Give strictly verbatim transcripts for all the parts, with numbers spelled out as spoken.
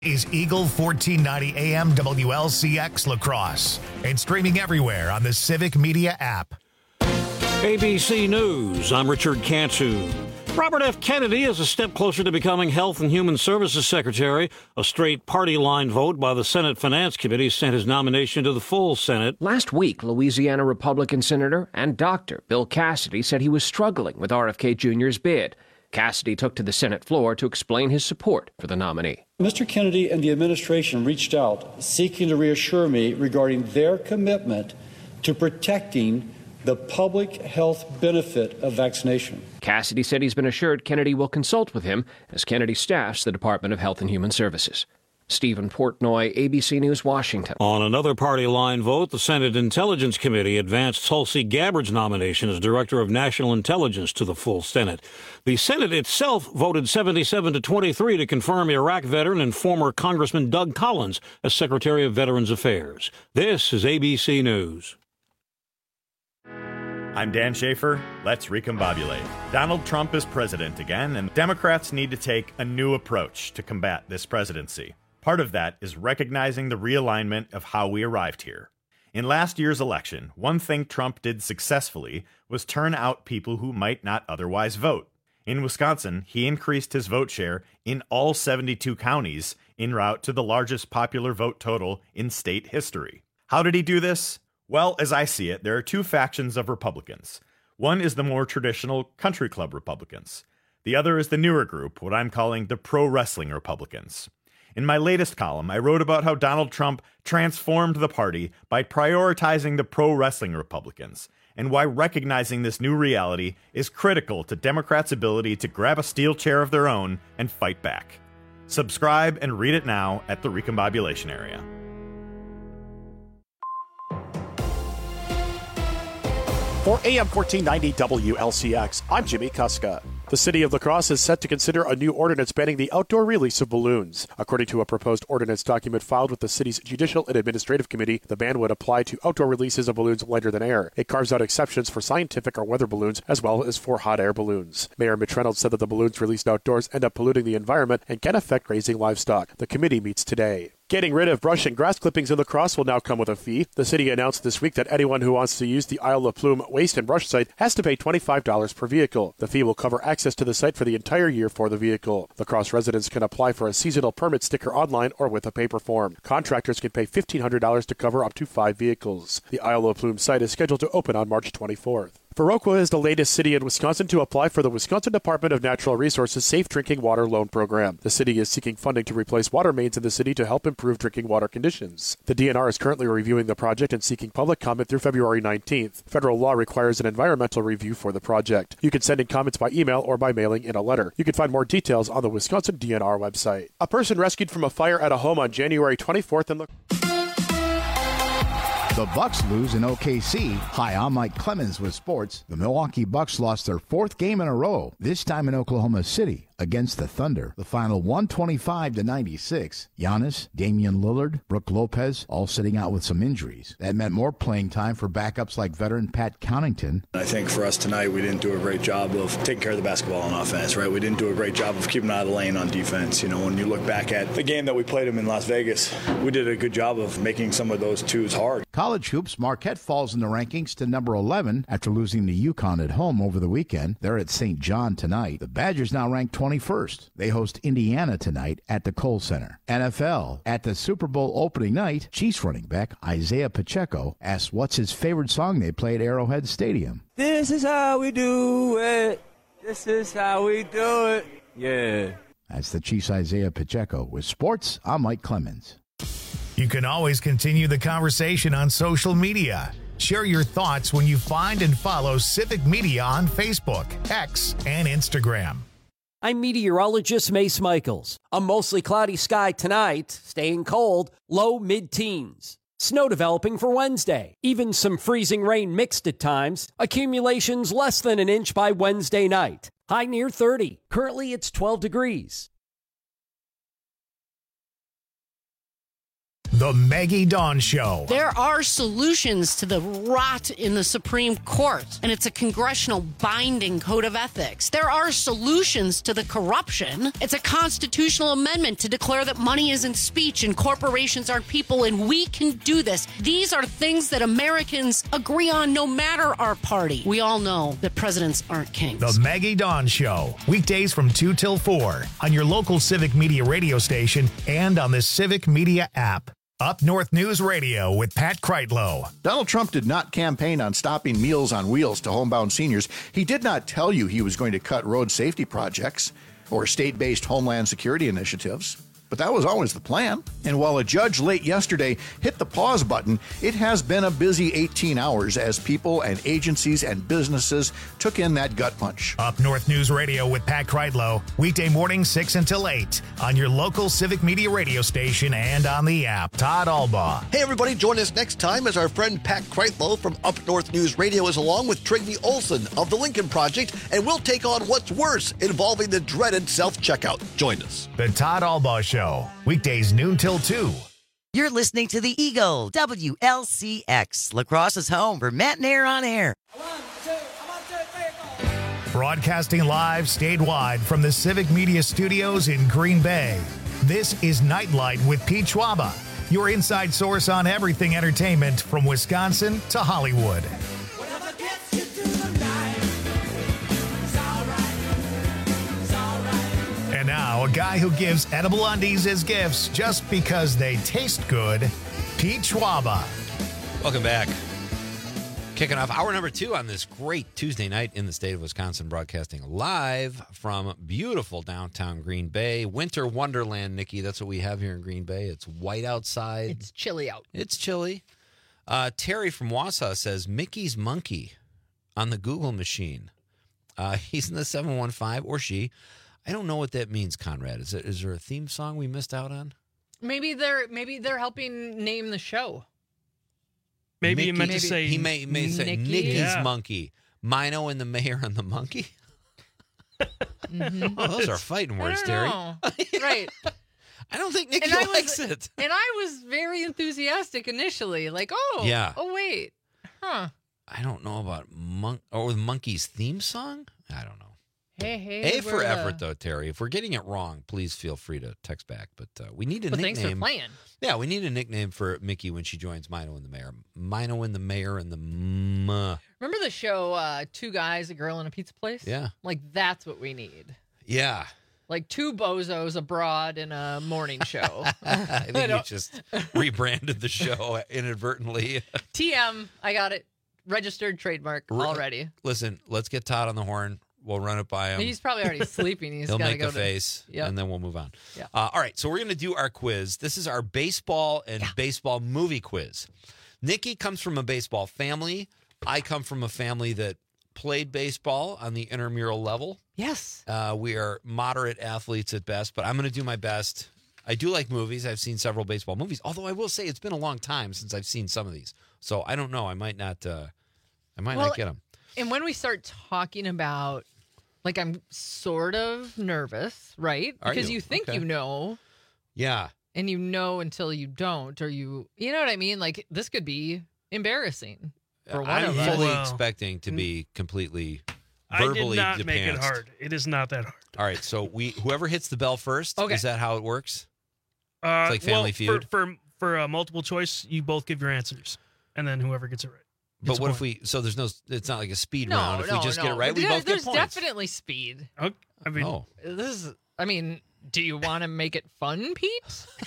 Is Eagle fourteen ninety A M W L C X La Crosse and streaming everywhere on the Civic Media app. A B C News, I'm Richard Cantu. Robert F. Kennedy is a step closer to becoming Health and Human Services Secretary. A straight party line vote by the Senate Finance Committee sent his nomination to the full Senate. Last week, Louisiana Republican Senator and doctor Bill Cassidy said he was struggling with R F K Junior's bid. Cassidy took to the Senate floor to explain his support for the nominee. Mister Kennedy and the administration reached out, seeking to reassure me regarding their commitment to protecting the public health benefit of vaccination. Cassidy said he's been assured Kennedy will consult with him as Kennedy staffs the Department of Health and Human Services. Stephen Portnoy, A B C News, Washington. On another party line vote, the Senate Intelligence Committee advanced Tulsi Gabbard's nomination as Director of National Intelligence to the full Senate. The Senate itself voted seventy-seven to twenty-three to confirm Iraq veteran and former Congressman Doug Collins as Secretary of Veterans Affairs. This is A B C News. I'm Dan Schaefer. Let's recombobulate. Donald Trump is president again, and Democrats need to take a new approach to combat this presidency. Part of that is recognizing the realignment of how we arrived here. In last year's election, one thing Trump did successfully was turn out people who might not otherwise vote. In Wisconsin, he increased his vote share in all seventy-two counties en route to the largest popular vote total in state history. How did he do this? Well, as I see it, there are two factions of Republicans. One is the more traditional country club Republicans. The other is the newer group, what I'm calling the pro-wrestling Republicans. In my latest column, I wrote about how Donald Trump transformed the party by prioritizing the pro-wrestling Republicans, and why recognizing this new reality is critical to Democrats' ability to grab a steel chair of their own and fight back. Subscribe and read it now at the Recombobulation area. For A M fourteen ninety W L C X, I'm Jimmy Kuska. The city of La Crosse is set to consider a new ordinance banning the outdoor release of balloons. According to a proposed ordinance document filed with the city's Judicial and Administrative Committee, the ban would apply to outdoor releases of balloons lighter than air. It carves out exceptions for scientific or weather balloons, as well as for hot air balloons. Mayor Mitch Reynolds said that the balloons released outdoors end up polluting the environment and can affect grazing livestock. The committee meets today. Getting rid of brush and grass clippings in La Crosse will now come with a fee. The city announced this week that anyone who wants to use the Isle La Plume waste and brush site has to pay twenty-five dollars per vehicle. The fee will cover access to the site for the entire year for the vehicle. La Crosse residents can apply for a seasonal permit sticker online or with a paper form. Contractors can pay fifteen hundred dollars to cover up to five vehicles. The Isle La Plume site is scheduled to open on March twenty-fourth. Viroqua is the latest city in Wisconsin to apply for the Wisconsin Department of Natural Resources Safe Drinking Water Loan Program. The city is seeking funding to replace water mains in the city to help improve drinking water conditions. The D N R is currently reviewing the project and seeking public comment through February nineteenth. Federal law requires an environmental review for the project. You can send in comments by email or by mailing in a letter. You can find more details on the Wisconsin D N R website. A person rescued from a fire at a home on January twenty-fourth in the... The Bucks lose in O K C. Hi, I'm Mike Clemens with sports. The Milwaukee Bucks lost their fourth game in a row, this time in Oklahoma City against the Thunder. The final one twenty-five to ninety-six. Giannis, Damian Lillard, Brook Lopez, all sitting out with some injuries. That meant more playing time for backups like veteran Pat Connaughton. I think for us tonight, we didn't do a great job of taking care of the basketball on offense, right? We didn't do a great job of keeping out of the lane on defense. You know, when you look back at the game that we played them in Las Vegas, we did a good job of making some of those twos hard. College hoops, Marquette falls in the rankings to number eleven after losing to UConn at home over the weekend. They're at Saint John tonight. The Badgers now ranked twenty-first. They host Indiana tonight at the Kohl Center. N F L, at the Super Bowl opening night, Chiefs running back Isaiah Pacheco asked what's his favorite song they play at Arrowhead Stadium. This is how we do it. This is how we do it. Yeah. That's the Chiefs' Isaiah Pacheco. With sports, I'm Mike Clemens. You can always continue the conversation on social media. Share your thoughts when you find and follow Civic Media on Facebook, X, and Instagram. I'm meteorologist Mace Michaels. A mostly cloudy sky tonight, staying cold, low mid-teens. Snow developing for Wednesday. Even some freezing rain mixed at times. Accumulations less than an inch by Wednesday night. High near thirty. Currently it's twelve degrees. The Maggie Dawn Show. There are solutions to the rot in the Supreme Court, and it's a congressional binding code of ethics. There are solutions to the corruption. It's a constitutional amendment to declare that money isn't speech and corporations aren't people, and we can do this. These are things that Americans agree on no matter our party. We all know that presidents aren't kings. The Maggie Dawn Show. Weekdays from two till four on your local Civic Media radio station and on the Civic Media app. Up North News Radio with Pat Kreitlow. Donald Trump did not campaign on stopping Meals on Wheels to homebound seniors. He did not tell you he was going to cut road safety projects or state-based homeland security initiatives. But that was always the plan. And while a judge late yesterday hit the pause button, it has been a busy eighteen hours as people and agencies and businesses took in that gut punch. Up North News Radio with Pat Kreitlow. Weekday morning six until eight on your local Civic Media radio station and on the app. Todd Albaugh. Hey, everybody. Join us next time as our friend Pat Kreitlow from Up North News Radio is along with Trygve Olsen of the Lincoln Project, and we'll take on what's worse involving the dreaded self-checkout. Join us. The Todd Albaugh Show. Weekdays noon till two. You're listening to the Eagle, W L C X, Lacrosse's home for Matt and Air on Air. Broadcasting live statewide from the Civic Media Studios in Green Bay. This is Nightlight with Pete Schwaba, your inside source on everything entertainment from Wisconsin to Hollywood. And now, a guy who gives edible undies as gifts just because they taste good, Pete Schwaba. Welcome back. Kicking off hour number two on this great Tuesday night in the state of Wisconsin, broadcasting live from beautiful downtown Green Bay. Winter wonderland, Nikki. That's what we have here in Green Bay. It's white outside. It's chilly out. It's chilly. Uh, Terry from Wausau says, Mickey's Monkey on the Google machine. Uh, he's in the seven one five, or she. I don't know what that means, Conrad. Is, it, is there a theme song we missed out on? Maybe they're maybe they're helping name the show. Maybe you Mickey, meant to maybe, say he may, may say Nicky? Nicky's Yeah. Monkey. Mino and the Mayor and the Monkey. Mm-hmm. Oh, those are fighting words, I Terry. don't know. Right. I don't think Nicky And I likes was, it. And I was very enthusiastic initially. Like, oh, Yeah. oh, wait. Huh. I don't know about monk or the Monkey's theme song. I don't know. Hey, hey. A for we're, effort, uh, though, Terry. If we're getting it wrong, please feel free to text back. But uh, we need a But nickname. thanks for playing. Yeah, we need a nickname for Mickey when she joins Mino and the Mayor. Mino and the Mayor and the M. Remember the show uh, Two Guys, a Girl in a Pizza Place? Yeah. Like, that's what we need. Yeah. Like two bozos abroad in a morning show. I think I you don't- just rebranded the show inadvertently. T M, I got it. Registered trademark Re- already. Listen, let's get Todd on the horn. We'll run it by him. He's probably already sleeping. He's He'll got to make go a to face, Yep. and then we'll move on. Yeah. Uh, all right, so we're going to do our quiz. This is our baseball and baseball movie quiz. Nikki comes from a baseball family. I come from a family that played baseball on the intramural level. Yes. Uh, we are moderate athletes at best, but I'm going to do my best. I do like movies. I've seen several baseball movies, although I will say it's been a long time since I've seen some of these. So I don't know. I might not. Uh, I might Well, not get them. And when we start talking about, like, I'm sort of nervous, right? Are Because you? you, think Okay. you know, Yeah. and you know until you don't, or you, you know what I mean? Like, this could be embarrassing for one I'm of us. fully Well, expecting to be completely I did verbally not make it depantsed. hard. It is not that hard. All right, so we whoever hits the bell first, Okay. is that how it works? Uh, It's like Family well, Feud? For for, for uh, multiple choice, you both give your answers, and then whoever gets it right. But gets a what if point. we? So there's no. It's not like a speed No, round. If no, we just no. get it right, we There- both There's get points. definitely speed. Okay. I mean, Oh, This is, I mean, do you want to make it fun, Pete?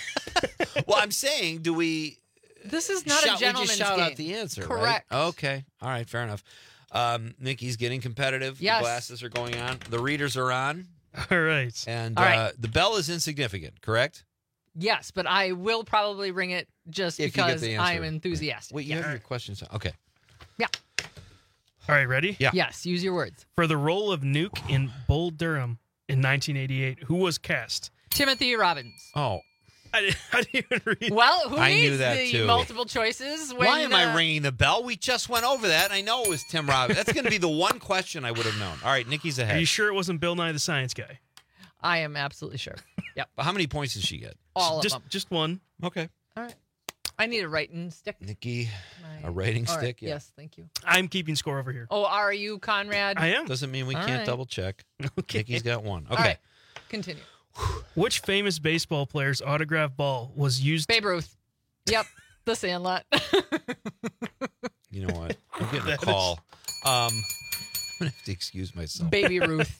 well, I'm saying, do we? This is not shout, a gentleman's we just shout game. out the answer, Correct. right? Okay, all right, fair enough. Um, Nikki's getting competitive. Yes. The glasses are going on. The readers are on, all right. and All right. uh, the bell is insignificant. Correct? Yes, but I will probably ring it just If you get because the answer. I'm enthusiastic. Wait, you have your questions. Okay. Yeah. All right, ready? Yeah. Yes, use your words. For the role of Nuke in Bull Durham in nineteen eighty-eight, who was cast? Timothy Robbins. Oh, I, didn't- I didn't even read. Well, who I knew needs that the too. multiple choices? When, why am uh, I ringing the bell? We just went over that. And I know it was Tim Robbins. That's going to be the one question I would have known. All right, Nikki's Are ahead. you sure it wasn't Bill Nye the Science Guy? I am absolutely sure. Yep. But how many points does she get? All just, of them. Just one. Okay. All right. I need a writing stick. Nikki, My- a rating All right, stick? Yeah. Yes, thank you. I'm keeping score over here. Oh, are you, Conrad? I am. Doesn't mean we All can't right. double check. Okay. Nikki's got one. Okay. All right, continue. Which famous baseball player's autograph ball was used? Babe Ruth. Yep, The Sandlot. You know what? I'm getting a That call. Um, I'm going to have to excuse myself. Baby Ruth.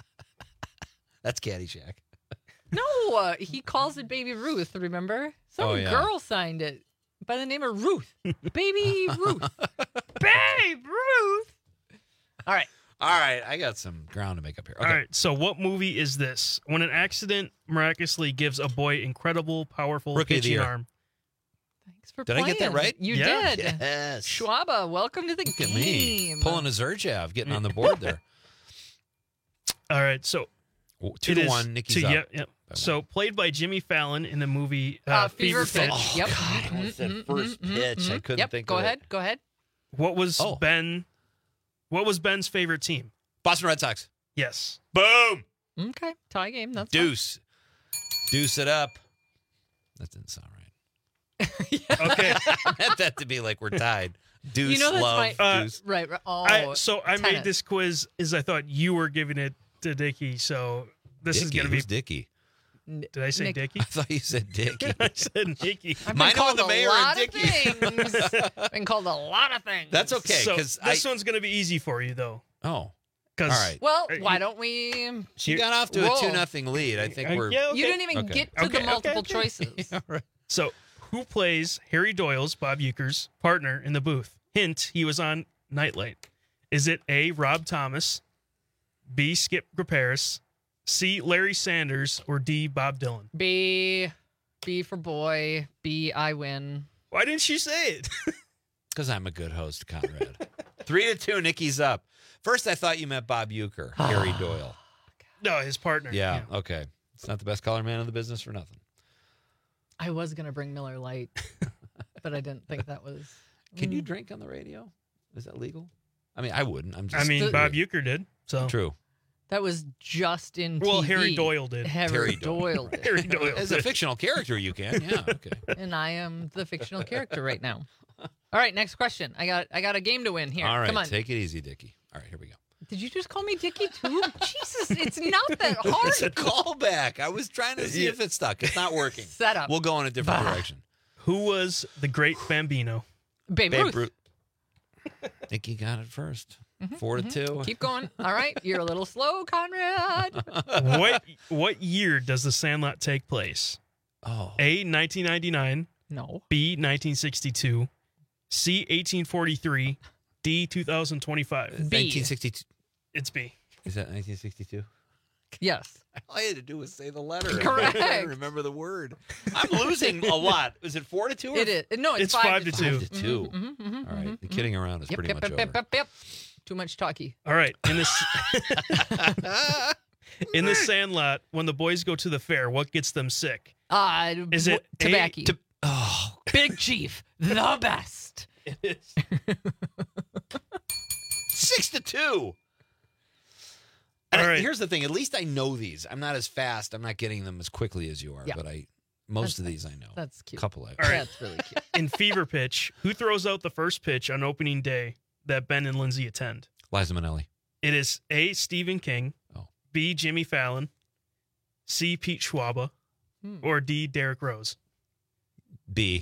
That's Caddyshack. No, uh, he calls it Baby Ruth, remember? Some Oh, yeah. girl signed it by the name of Ruth. Baby Ruth. Babe Ruth. All right. All right. I got some ground to make up here. Okay. All right. So, what movie is this? When an accident miraculously gives a boy incredible, powerful Rookie of the pitching year. arm. Thanks for Did I playing. get that right? You Yeah. did. Yes. Schwaba, welcome to the Look at game. me. Pulling a Zerjav, getting on the board there. All right. So, Oh, Two it to is one. Nikki's two- up. Yep. Yep. So, played by Jimmy Fallon in the movie uh, Uh, Fever, Fever Pitch. Pitch. Yep. God, I said first pitch. I couldn't Yep, think go of ahead. it. Go ahead. What was Oh. Ben? What was Ben's favorite team? Boston Red Sox. Yes. Boom. Okay. Tie game. That's fine. Deuce. Deuce it up. That didn't sound right. Okay. I meant that to be like we're tied. Deuce, You know that's love, my- Uh, deuce. Right. right. Oh, I, so I tennis. made this quiz as I thought you were giving it to Dickie. So this is Dickey. going to be. Who's Dickey? Did I say Nick- Dickie? I thought you said Dickey. I said Dickie. I've been Mine called the a mayor and lot of Dickie. things. been called a lot of things. That's okay. So Because this I. one's going to be easy for you though. Oh. Because All right. Well, Uh, why you- don't we? She You- got off to roll. a two nothing lead. I think Uh, we're. yeah, okay. You didn't even Okay. get to Okay, the okay, multiple okay. choices. All right. So who plays Harry Doyle's, Bob Euchre's partner in the booth? Hint: he was on Nightlight. Is it A. Rob Thomas, B. Skip Graparis, C. Larry Sanders, or D. Bob Dylan? B, B for boy. B, I win. Why didn't you say it? Because I'm a good host, Conrad. Three to two. Nikki's up. First, I thought you meant Bob Euchre, Harry Doyle. No, his partner. Yeah. Okay. It's not the best color man in the business for nothing. I was gonna bring Miller Lite, but I didn't think that was. Can you Mm. drink on the radio? Is that legal? I mean, I wouldn't. I'm just. I mean, The- Bob Euchre did. So True. That was just in. Well, T V. Harry Doyle did. Harry, Harry Doyle. Doyle. did. Harry Doyle. As a did. fictional character, you can. Yeah. Okay. And I am the fictional character right now. All right, next question. I got I got a game to win here. All right. Come on. Take it easy, Dickie. All right. Here we go. Did you just call me Dickie too? Jesus, it's not that hard. It's a callback. I was trying to see Yeah. if it stuck. It's not working. Set up. We'll go in a different Bah. direction. Who was the great Bambino? Babe, Babe Ruth. Ruth. Nikki got it first. Four to two. Keep going. All right, you're a little slow, Conrad. what what year does the Sandlot take place? Oh. A. nineteen ninety-nine. No. B. nineteen sixty-two. C. eighteen forty-three. D. two thousand twenty-five. B. nineteen sixty-two. It's B. Is that nineteen sixty-two? Yes. All I had to do was say the letter. Correct. I couldn't remember the word. I'm losing a lot. Is it four to two? Or It is. No, it's, It's five to two. Five to two. Mhm, mhm, mhm, All right. mhm, The kidding around is Yep, pretty yep, much yep, over. yep, yep, yep. Too much talky. All right. In this in the Sandlot, when the boys go to the fair, what gets them sick? Uh, Is it A- tobacco? To- oh, Big Chief, the best. It is. six to two. And All I- right. here's the thing. At least I know these. I'm not as fast. I'm not getting them as quickly as you are. Yeah. But I, most That's of these I know. That's cute. Couple I. All right. That's really cute. In Fever Pitch, who throws out the first pitch on opening day that Ben and Lindsay attend? Liza Minnelli. It is A. Stephen King, Oh. B. Jimmy Fallon, C. Pete Schwaba, Hmm. or D. Derek Rose. B.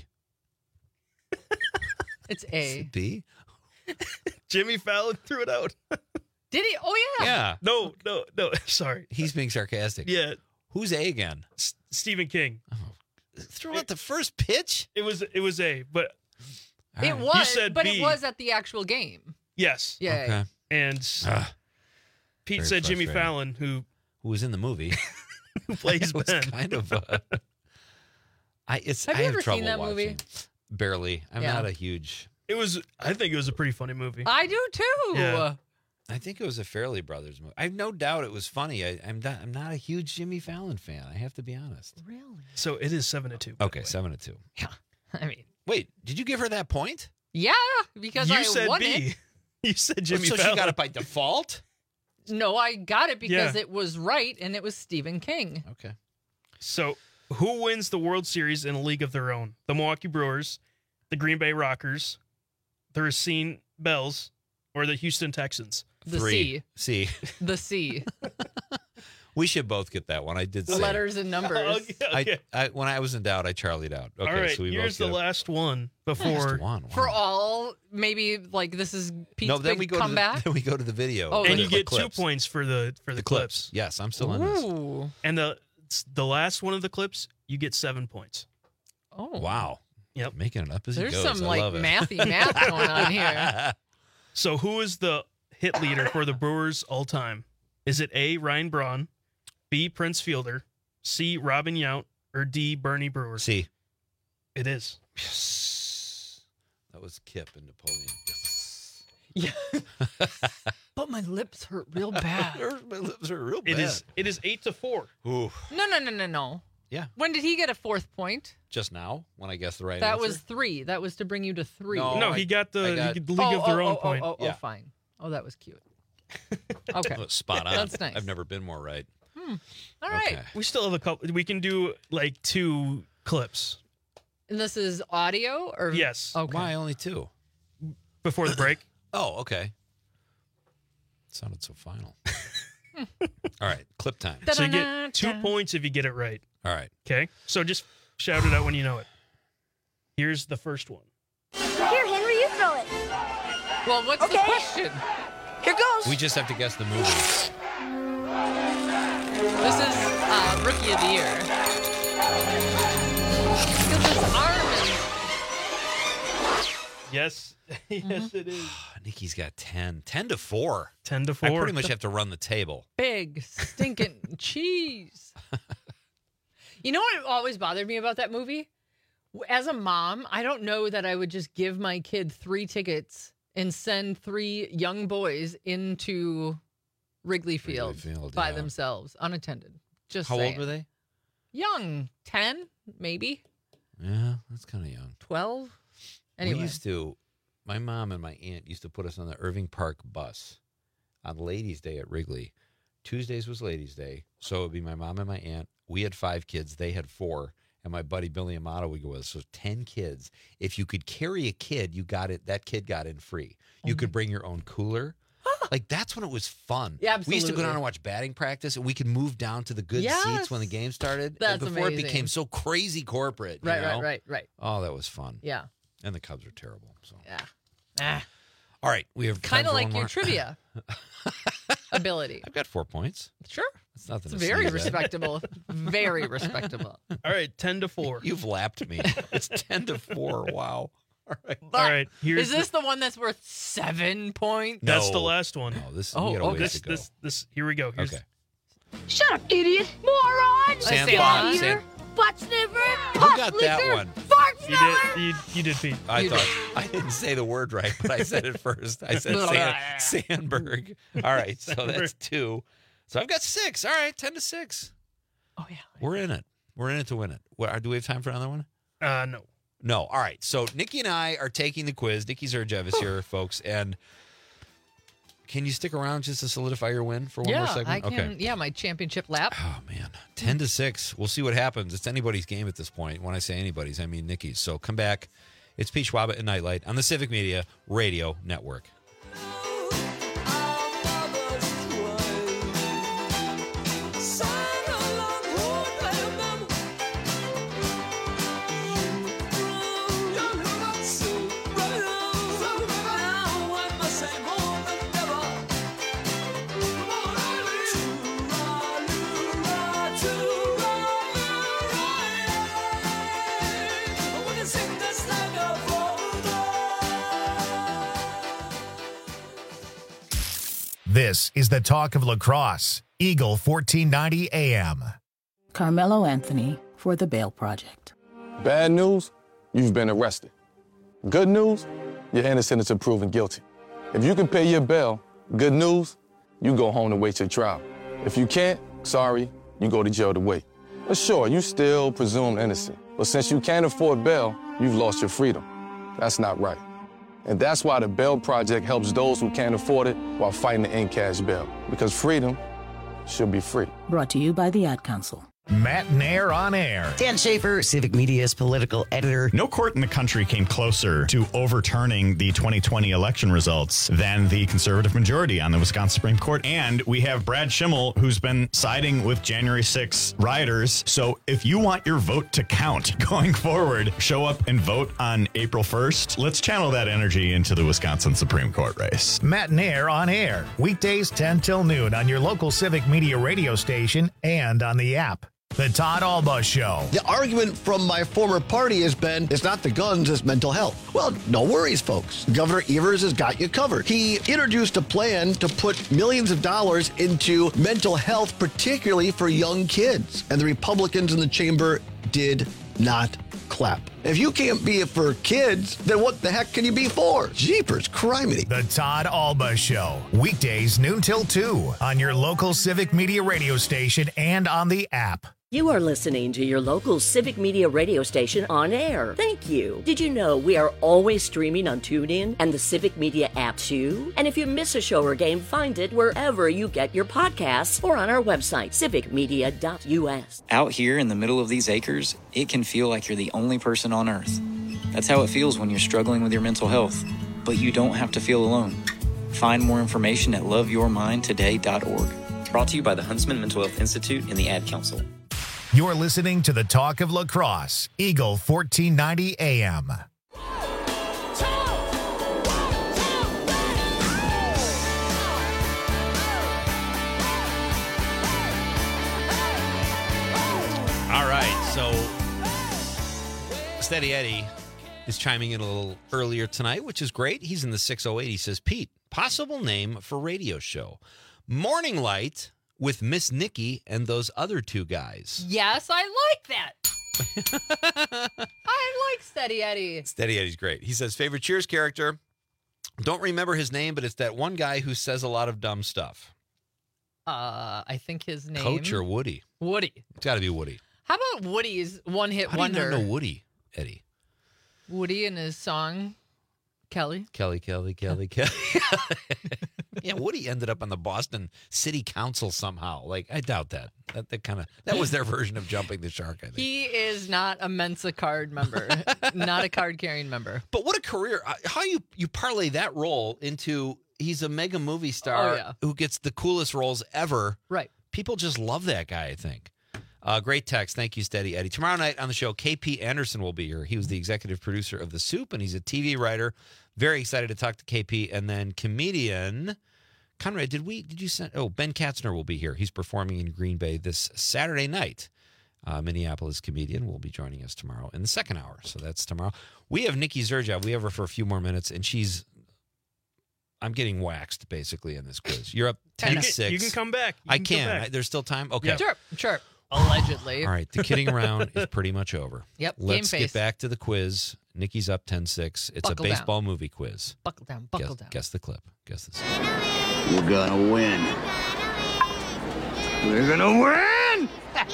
It's A. B. Jimmy Fallon threw it out. Did he? Oh yeah. Yeah. No, no, no. Sorry. He's being sarcastic. Yeah, Who's A again? S- Stephen King. Throw out the first pitch. It was it was A, but All It right. was, said but B. it was at the actual game. yes. Yeah. Okay. And Ah, Pete very said Jimmy frustrating. Fallon, who who was in the movie? who plays It was Ben. kind of. Uh, I it's. Have I you have ever trouble seen that watching. movie? Barely. I'm Yeah. not a huge. It was. I think it was a pretty funny movie. I do too. Yeah. I think it was a Fairley Brothers movie. I have no doubt it was funny. I, I'm not. I'm not a huge Jimmy Fallon fan. I have to be honest. Really? So it is seven to two. by the Okay, way. seven to two. Yeah. I mean, Wait, did you give her that point? yeah, because You I said won B. it. You said Jimmy so Fallon. she got it by default. No, I got it because Yeah. it was right and it was Stephen King. Okay. So Who wins the World Series in a league of their own? The Milwaukee Brewers, the Green Bay Rockers, the Racine Bells, or the Houston Texans? The Three. C. C. The C. We should both get that one. I did say. Letters and numbers. Okay, okay. I, I, when I was in doubt, I charlied out. Okay, All right, so we here's both the get it. last one before. Last one. Wow. For all, maybe like this is Pete's no, then big we go comeback. To the, then we go to the video. Oh, And the- you get two clips. points for the for the, The clips. clips. Yes, I'm still in this. Ooh. And the the last one of the clips, you get seven points. Oh. Wow. Yep. Making it up as There's he goes. some I like love it. mathy math going on here. So who is the hit leader for the Brewers all time? Is it A, Ryan Braun, B, Prince Fielder, C, Robin Yount, or D, Bernie Brewer? C. It is. Yes. That was Kip and Napoleon. Yes. Yeah. But my lips hurt real bad. My lips are real bad. It is. It is eight to four. Ooh. No, no, no, no, no. Yeah. When did he get a fourth point? Just now, when I guessed the right that answer. was three. That was to bring you to three. No, no, I- he got the I got- he got the league oh, of their oh, own oh, point. Oh, oh, Yeah. oh, fine. Oh, that was cute. Okay. Oh, spot on. That's nice. I've never been more right. Hmm. All right. Okay. We still have a couple. We can do like two clips And this is audio or Yes. Okay. Why only two? before the break. Oh, okay. Sounded so final. All right, clip time. So you get two points if you get it right. All right. Okay. So just shout it out when you know it. Here's the first one. Here, Henry, you throw it. Well, what's Okay. the question? Here goes. We just have to guess the movie. This is uh, Rookie of the Year. Because his arm is... Yes. Yes, it is. Nikki's got ten. ten to four. ten to I four. pretty much have to run the table. Big, stinking cheese. You know what always bothered me about that movie? As a mom, I don't know that I would just give my kid three tickets and send three young boys into Wrigley Field, Field, by yeah. themselves, unattended. Just How saying. old were they? Young. ten, maybe. Yeah, that's kind of young. twelve. Anyway. We used to, my mom and my aunt used to put us on the Irving Park bus on Ladies' Day at Wrigley. Tuesdays was Ladies' Day, so it would be my mom and my aunt. We had five kids. They had four. And my buddy Billy Amato would go with us. So ten kids. If you could carry a kid, you got it. That kid got in free. You could bring your own cooler. Like, that's when it was fun. Yeah, We used to go absolutely. down and watch batting practice, and we could move down to the good Yes. seats when the game started. That's and before it amazing. became so crazy corporate. you Right, know? right, right, right. Oh, that was fun. Yeah. And the Cubs are terrible. So. Yeah. Ah. All right, we have time Kind of for like one your more. trivia ability. I've got four points. Sure. It's nothing. It's to very sneeze at. respectable. Very respectable. All right, ten to four. You've lapped me. It's ten to four. Wow. All right. But All right, here's is this the, one that's worth seven points? That's the No. last one. No, this. Oh, we got a oh, ways This, to go. this, this. Here we go. Here's, Okay. Shut up, idiot. Moron. Sand Sand bot. bot. Sand- Butt sniffer. Who Puss got that licker, one? Fart You smeller. did. You, you did, Pete. I You thought I didn't say the word right, but I said it first. I said Sand, Sandberg. All right, so that's two. So I've got six. All right, ten to six. Oh, yeah. We're in it. We're in it to win it. What, do we have time for another one? Uh, no. No. All right. So Nikki and I are taking the quiz. Nikki Zerjev is here, folks. And can you stick around just to solidify your win for one yeah, more segment? I can. Okay. Yeah, my championship lap. Oh, man. ten to six. We'll see what happens. It's anybody's game at this point. When I say anybody's, I mean Nikki's. So come back. It's Pete Schwab and Nightlight on the Civic Media Radio Network. This is the talk of lacrosse. Eagle fourteen ninety A M. Carmelo Anthony for the Bail Project. Bad news, you've been arrested. Good news, you're innocent until proven guilty. If you can pay your bail, good news, you go home to wait your trial. If you can't, sorry, you go to jail to wait. But sure, you still presume innocent. But since you can't afford bail, you've lost your freedom. That's not right. And that's why the Bail Project helps those who can't afford it while fighting to end cash bail. Because freedom should be free. Brought to you by the Ad Council. Matt Nair on air. Dan Schaefer, Civic Media's political editor. No court in the country came closer to overturning the twenty twenty election results than the conservative majority on the Wisconsin Supreme Court. And we have Brad Schimmel, who's been siding with January sixth rioters. So if you want your vote to count going forward, show up and vote on April first. Let's channel that energy into the Wisconsin Supreme Court race. Matt Nair on air. Weekdays ten till noon on your local Civic Media radio station and on the app. The Todd Alba Show. The argument from my former party has been, it's not the guns, it's mental health. Well, no worries, folks. Governor Evers has got you covered. He introduced a plan to put millions of dollars into mental health, particularly for young kids. And the Republicans in the chamber did not clap. If you can't be it for kids, then what the heck can you be for? Jeepers, criminy. The Todd Alba Show. Weekdays noon till two on your local Civic Media radio station and on the app. You are listening to your local Civic Media radio station on air. Thank you. Did you know we are always streaming on TuneIn and the Civic Media app too? And if you miss a show or game, find it wherever you get your podcasts or on our website, civic media dot u s. Out here in the middle of these acres, it can feel like you're the only person on earth. That's how it feels when you're struggling with your mental health. But you don't have to feel alone. Find more information at love your mind today dot org. Brought to you by the Huntsman Mental Health Institute and the Ad Council. You're listening to the Talk of La Crosse, Eagle fourteen ninety A M. All right, so Steady Eddie is chiming in a little earlier tonight, which is great. He's in the six oh eight. He says, Pete, possible name for radio show. Morning Light with Miss Nikki and those other two guys. Yes, I like that. I like Steady Eddie. Steady Eddie's great. He says, favorite Cheers character. Don't remember his name, but it's that one guy who says a lot of dumb stuff. Uh, I think his name. Coach or Woody? Woody. It's got to be Woody. How about Woody's one hit How wonder? do you not know Woody, Eddie? Woody and his song, Kelly. Kelly, Kelly, Kelly, Kelly. Yeah, Woody ended up on the Boston City Council somehow. Like, I doubt that. That, that kind of that was their version of jumping the shark, I think. He is not a Mensa card member, not a card carrying member. But what a career! How you you parlay that role into he's a mega movie star Oh, yeah. who gets the coolest roles ever. Right. People just love that guy, I think. Uh, great text. Thank you, Steady Eddie. Tomorrow night on the show, K P Anderson will be here. He was the executive producer of The Soup, and he's a T V writer. Very excited to talk to K P. And then comedian Conrad, did we, did you send, oh, Ben Katzner will be here. He's performing in Green Bay this Saturday night. Uh, Minneapolis comedian will be joining us tomorrow in the second hour. So that's tomorrow. We have Nikki Zerja. We have her for a few more minutes, and she's, I'm getting waxed basically in this quiz. You're up ten six. You can come back. You I can can. come back. I- there's still time? Okay. Yeah. Sure, sure. Allegedly. All right, the kidding around is pretty much over. Yep, game Let's face. get back to the quiz. Nikki's up ten six. It's Buckle a down. baseball movie quiz. Buckle down, buckle guess, down. Guess the clip. Guess this. We're gonna win. We're gonna win!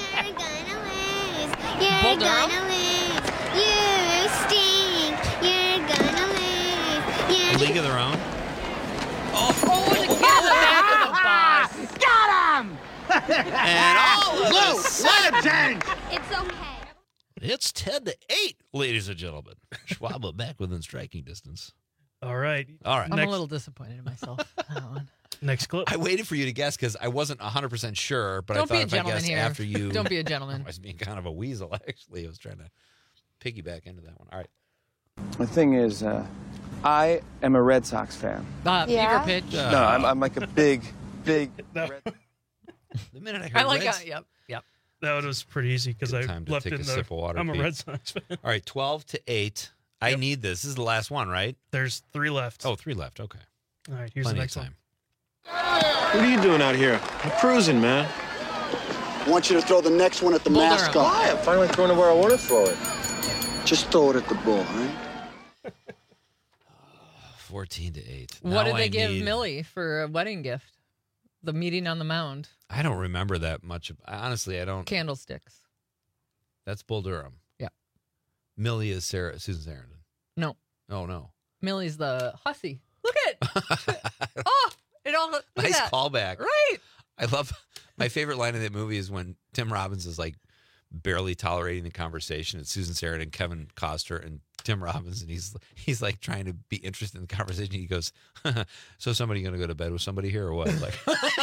You're Bull gonna Durham? lose. You stink. You're gonna lose. You're League of Their Own. Oh, the kid in the back of the bus. Got him! And all of Blue, a sudden, let change! It's okay. it's ten to eight, ladies and gentlemen. Schwab back within striking distance. All right. All right. I'm Next- a little disappointed in myself. That one. Next clip. I waited for you to guess because I wasn't one hundred percent sure, but Don't I be a thought if I gentleman guessed here. after you. Don't be a gentleman. I was being kind of a weasel, actually. I was trying to piggyback into that one. All right. The thing is, uh, I am a Red Sox fan. Uh, Yeah? Fever pitch. Uh, No, I'm, I'm like a big, big. No. Red... The minute I heard I like Reds- it. Yep, yep. That was pretty easy because I Good time to left take in a the. sip of water, I'm a Pete. Red Sox fan. All right, twelve to eight. I Yep. need this. This is the last one, right? There's three left. Oh, three left. Okay. All right. Here's Plenty the of next time. What are you doing out here? I'm cruising, man. I want you to throw the next one at the Bull mascot. Durham. Why? I'm finally throwing it where I want to throw it. Just throw it at the bull, right? fourteen to eight. What Now did they I give need- Millie for a wedding gift? The meeting on the mound. I don't remember that much. of- Honestly, I don't. Candlesticks. That's Bull Durham. Yeah. Millie is Sarah Susan Sarandon. No. Oh, no. Millie's the hussy. Look at it. Oh, it all. Look Nice at that. callback. Right. I love My favorite line of that movie is when Tim Robbins is like barely tolerating the conversation. It's Susan Sarandon and Kevin Costner and Tim Robbins, and he's he's like trying to be interested in the conversation. He goes, "So somebody going to go to bed with somebody here or what?" Like,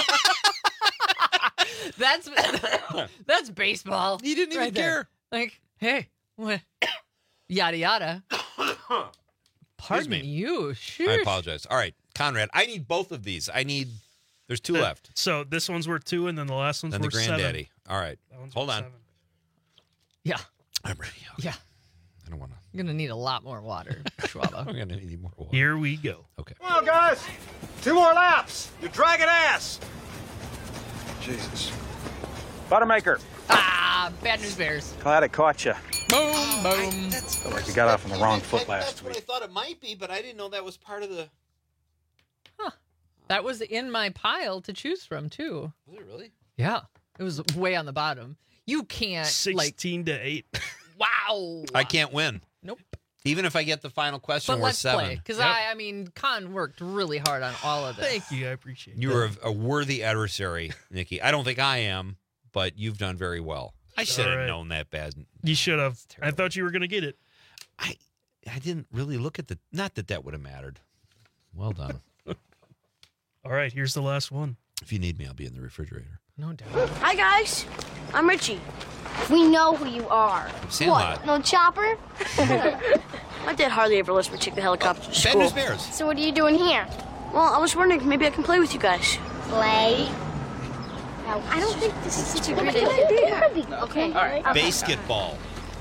that's that's baseball. He didn't even right there. care. Like, hey, what? Yada yada. Pardon me. you. Sure. I apologize. All right, Conrad, I need both of these. I need. There's two The- left. So this one's worth two, and then the last one's And the worth granddaddy. seven. All right, That one's hold worth on. seven. Yeah. I'm ready. Yeah. I don't want to. You're gonna need a lot more water, Schwaba. I'm gonna need more water. Here we go. Okay. Come on, guys. Two more laps. You're dragging ass. Jesus. Buttermaker. Ah, bad news bears. Glad I caught you. Boom, boom. Felt like you got off on the wrong foot last That's what I week. thought it might be, but I didn't know that was part of the. That was in my pile to choose from too. Was it really? Yeah, it was way on the bottom. You can't like. Sixteen to eight. Wow. I can't win. Nope. Even if I get the final question But worth let's seven. play because I, I mean, Con worked really hard on all of this. Thank you. I appreciate it. You are a, a worthy adversary, Nikki. I don't think I am, but you've done very well. I should have All right. known that bad. You should have. I thought you were going to get it. I I didn't really look at the. Not that that would have mattered. Well done. All right, here's the last one. If you need me, I'll be in the refrigerator. No doubt. Hi, guys. I'm Richie. We know who you are. Sandlot. What? No chopper? My dad hardly ever lets me take the helicopter to Bad school. News Bears. So what are you doing here? Well, I was wondering if maybe I can play with you guys. Play? Now, I don't think this is such a good idea. Okay. All right. Basketball.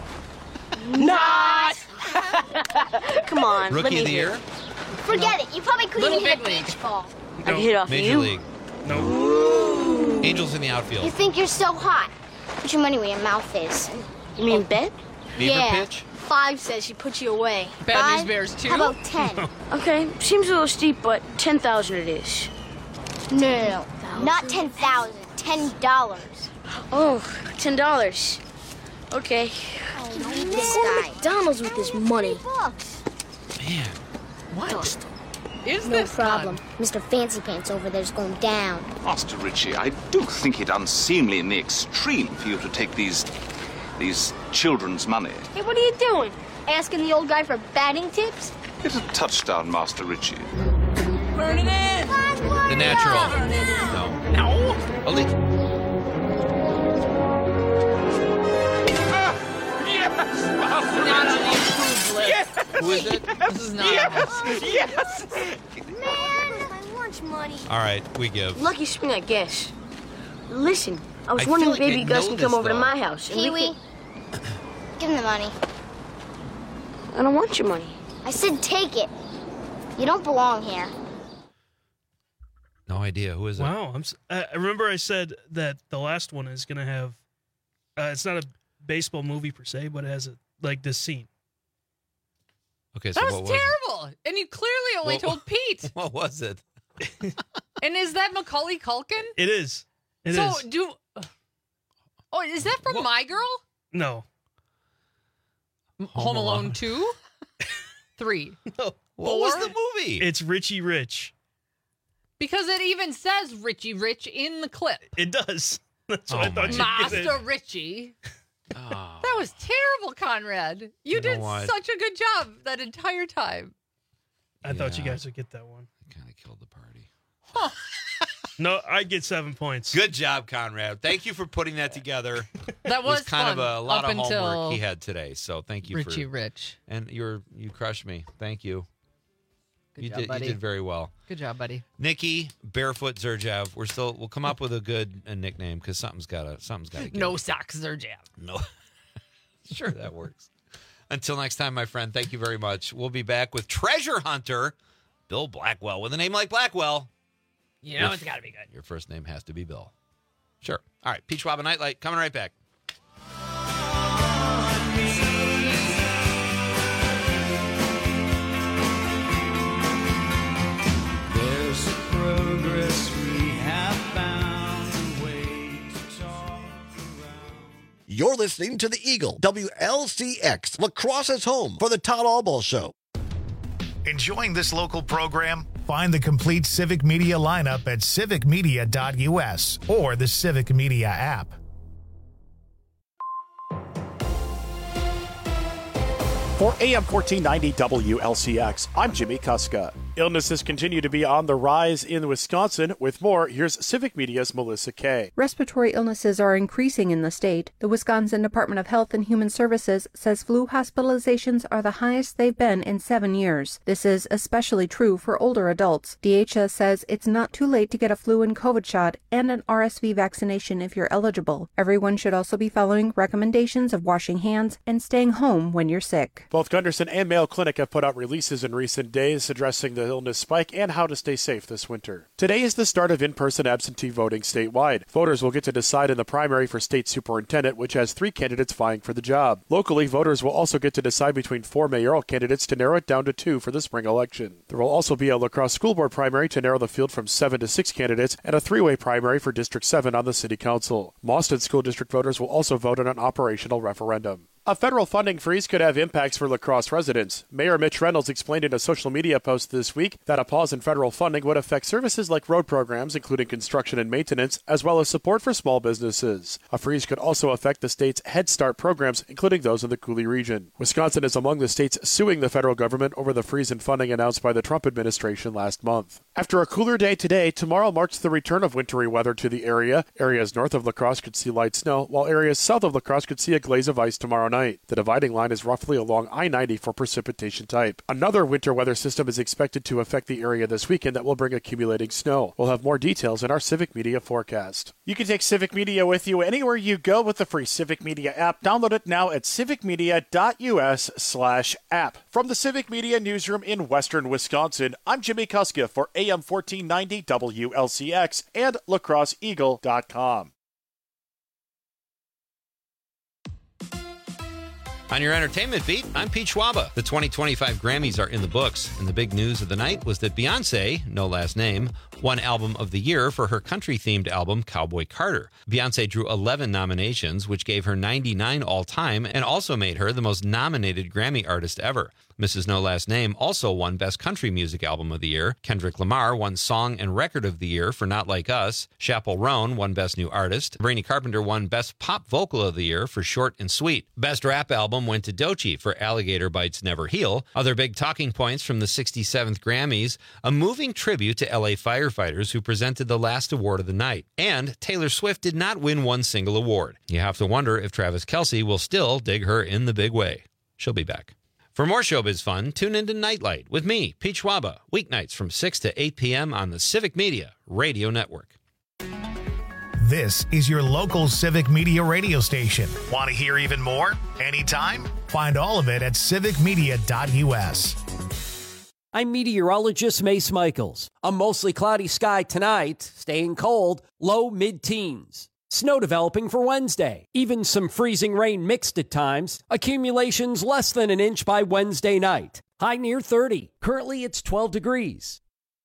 Not! Come on, let Rookie me of the hear. year. Forget it. You probably couldn't Little even hit a big league. beach ball. I can hit off Major you. League. No. Angels in the You outfield. think you're so hot. Put your money where your mouth is. You mean bet? Beaver yeah. pitch. Five says she put you away. Bad Five? News Bears too? How about ten? Okay, seems a little steep, but ten thousand it is. No, no, no. Not ten thousand. Ten dollars. Oh, ten dollars. Okay. This guy. McDonald's with this money. Bucks. Man. What? Is No this problem. Con? Mister Fancy Pants over there's going down. Master Ritchie, I do think it unseemly in the extreme for you to take these these children's money. Hey, what are you doing? Asking the old guy for batting tips? It's a touchdown, Master Ritchie. Burn it in. The natural. No. No. Only. Not on the approved list. Who is it? This is not. Yes! Yes! Man, my lunch money. All right, we give. Lucky swing, I guess. Listen, I was I feel wondering like maybe I you guys know can come this, over to though. my house. and we Pee-wee, can- give him the money. I don't want your money. I said take it. You don't belong here. No idea. Who is it? Wow. I'm. s- I I remember I said that the last one is going to have. Uh, it's not a baseball movie per se, but it has a like this scene. Okay, so That what was was terrible. And you clearly only What- told Pete. it? What was it? And is that Macaulay Culkin? It is. It is. so do. Oh, is that from My Girl? No. Home, Home Alone Alone. two? Three. No. What was Four? the movie? It's Richie Rich. Because it even says Richie Rich in the clip. It does. That's Oh what I thought you'd get it. Master Richie. Oh. That was terrible, Conrad. You, You know did what? such a good job that entire time. I thought you Yeah. guys would get that one. Kind of killed the party. Huh. No, I get seven points. Good job, Conrad. Thank you for putting that together. That It was was kind fun of a lot up of until homework he had today. So thank you Richie for Rich. and you're you crushed me. Thank you. Good you job, did buddy. you did very well. Good job, buddy. Nikki Barefoot Zerjev. We're still we'll come up with a good uh, nickname because something's gotta something's gotta get No it. socks or jam. No. Sure that works. Until next time, my friend, thank you very much. We'll be back with treasure hunter Bill Blackwell. With a name like Blackwell, You know Your- it's got to be good. your first name has to be Bill. Sure. All right. Peach Wabba Nightlight coming right back. There's progress we have found a way to talk around. You're listening to the Eagle, W L C X, Lacrosse's home for the Todd Albaugh Show. Enjoying this local program? Find the complete Civic Media lineup at civic media dot u s or the Civic Media app. For A M fourteen ninety W L C X, I'm Jimmy Kuska. Illnesses continue to be on the rise in Wisconsin. With more, here's Civic Media's Melissa Kay. Respiratory illnesses are increasing in the state. The Wisconsin Department of Health and Human Services says flu hospitalizations are the highest they've been in seven years. This is especially true for older adults. D H S says it's not too late to get a flu and COVID shot and an R S V vaccination if you're eligible. Everyone should also be following recommendations of washing hands and staying home when you're sick. Both Gunderson and Mayo Clinic have put out releases in recent days addressing the illness spike and how to stay safe this winter. Today is the start of in-person absentee voting statewide. Voters will get to decide in the primary for state superintendent, which has three candidates vying for the job. Locally, voters will also get to decide between four mayoral candidates to narrow it down to two for the spring election. There will also be a La Crosse School Board primary to narrow the field from seven to six candidates and a three-way primary for District seven on the City Council. Mauston School District voters will also vote on an operational referendum. A federal funding freeze could have impacts for La Crosse residents. Mayor Mitch Reynolds explained in a social media post this week that a pause in federal funding would affect services like road programs, including construction and maintenance, as well as support for small businesses. A freeze could also affect the state's Head Start programs, including those in the Coulee region. Wisconsin is among the states suing the federal government over the freeze in funding announced by the Trump administration last month. After a cooler day today, tomorrow marks the return of wintry weather to the area. Areas north of La Crosse could see light snow, while areas south of La Crosse could see a glaze of ice tomorrow night. The dividing line is roughly along I ninety for precipitation type. Another winter weather system is expected to affect the area this weekend that will bring accumulating snow. We'll have more details in our Civic Media forecast. You can take Civic Media with you anywhere you go with the free Civic Media app. Download it now at civic media dot u s slash app. From the Civic Media newsroom in western Wisconsin, I'm Jimmy Kuska for A M fourteen ninety W L C X and la crosse eagle dot com. On your entertainment beat, I'm Pete Schwaba. The twenty twenty-five Grammys are in the books, and the big news of the night was that Beyoncé, no last name, won Album of the Year for her country-themed album Cowboy Carter. Beyoncé drew eleven nominations, which gave her ninety-nine all-time, and also made her the most nominated Grammy artist ever. Missus No Last Name also won Best Country Music Album of the Year. Kendrick Lamar won Song and Record of the Year for Not Like Us. Chappell Roan won Best New Artist. Sabrina Carpenter won Best Pop Vocal of the Year for Short and Sweet. Best Rap Album went to Doechii for Alligator Bites Never Heal. Other big talking points from the sixty-seventh Grammys, a moving tribute to L A firefighters who presented the last award of the night. And Taylor Swift did not win one single award. You have to wonder if Travis Kelce will still dig her in the big way. She'll be back. For more showbiz fun, tune into Nightlight with me, Pete Schwaba, weeknights from six to eight p.m. on the Civic Media Radio Network. This is your local Civic Media radio station. Want to hear even more? Anytime? Find all of it at civic media dot u s. I'm meteorologist Mace Michaels. A mostly cloudy sky tonight, staying cold, low mid-teens. Snow developing for Wednesday. Even some freezing rain mixed at times. Accumulations less than an inch by Wednesday night. High near thirty. Currently it's twelve degrees.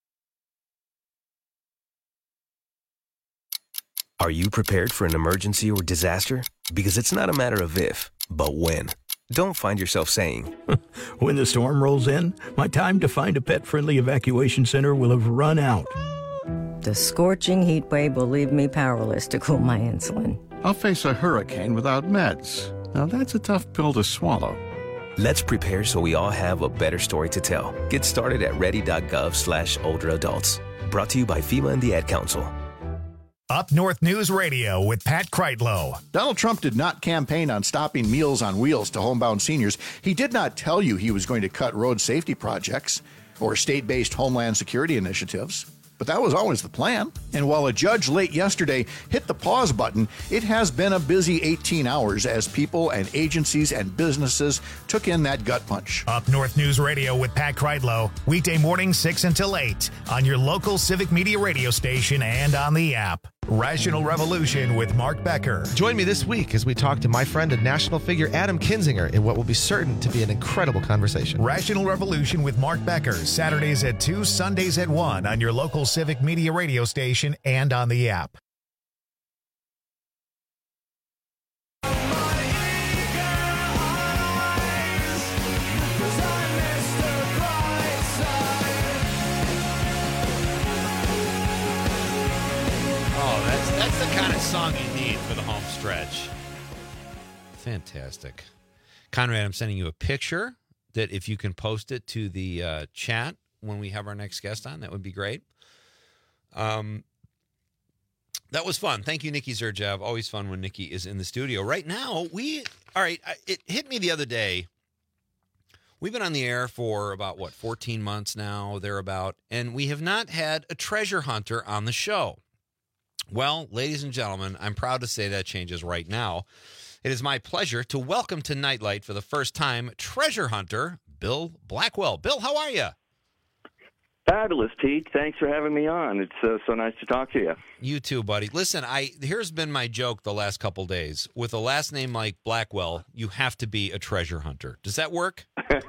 Are you prepared for an emergency or disaster? Because it's not a matter of if, but when. Don't find yourself saying, when the storm rolls in, my time to find a pet-friendly evacuation center will have run out. The scorching heat wave will leave me powerless to cool my insulin. I'll face a hurricane without meds. Now that's a tough pill to swallow. Let's prepare so we all have a better story to tell. Get started at ready.gov slash older adults. Brought to you by FEMA and the Ad Council. Up North News Radio with Pat Kreitlow. Donald Trump did not campaign on stopping Meals on Wheels to homebound seniors. He did not tell you he was going to cut road safety projects or state-based homeland security initiatives. But that was always the plan. And while a judge late yesterday hit the pause button, it has been a busy eighteen hours as people and agencies and businesses took in that gut punch. Up North News Radio with Pat Kreitlow, weekday morning six until eight on your local Civic Media radio station and on the app. Rational Revolution with Mark Becker. Join me this week as we talk to my friend and national figure Adam Kinzinger in what will be certain to be an incredible conversation. Rational Revolution with Mark Becker, Saturdays at two, Sundays at one on your local Civic Media radio station and on the app. song you need for the home stretch. Fantastic. Conrad, I'm sending you a picture that if you can post it to the uh, chat when we have our next guest on, that would be great. Um, that was fun. Thank you, Nikki Zerjev. Always fun when Nikki is in the studio. Right now, we, all right, it hit me the other day. We've been on the air for about, what, fourteen months now, thereabout, and we have not had a treasure hunter on the show. Well, ladies and gentlemen, I'm proud to say that changes right now. It is my pleasure to welcome to Nightlight for the first time treasure hunter Bill Blackwell. Bill, how are you? Fabulous, Pete. Thanks for having me on. It's uh, so nice to talk to you. You too, buddy. Listen, I here's been my joke the last couple days. With a last name like Blackwell, you have to be a treasure hunter. Does that work?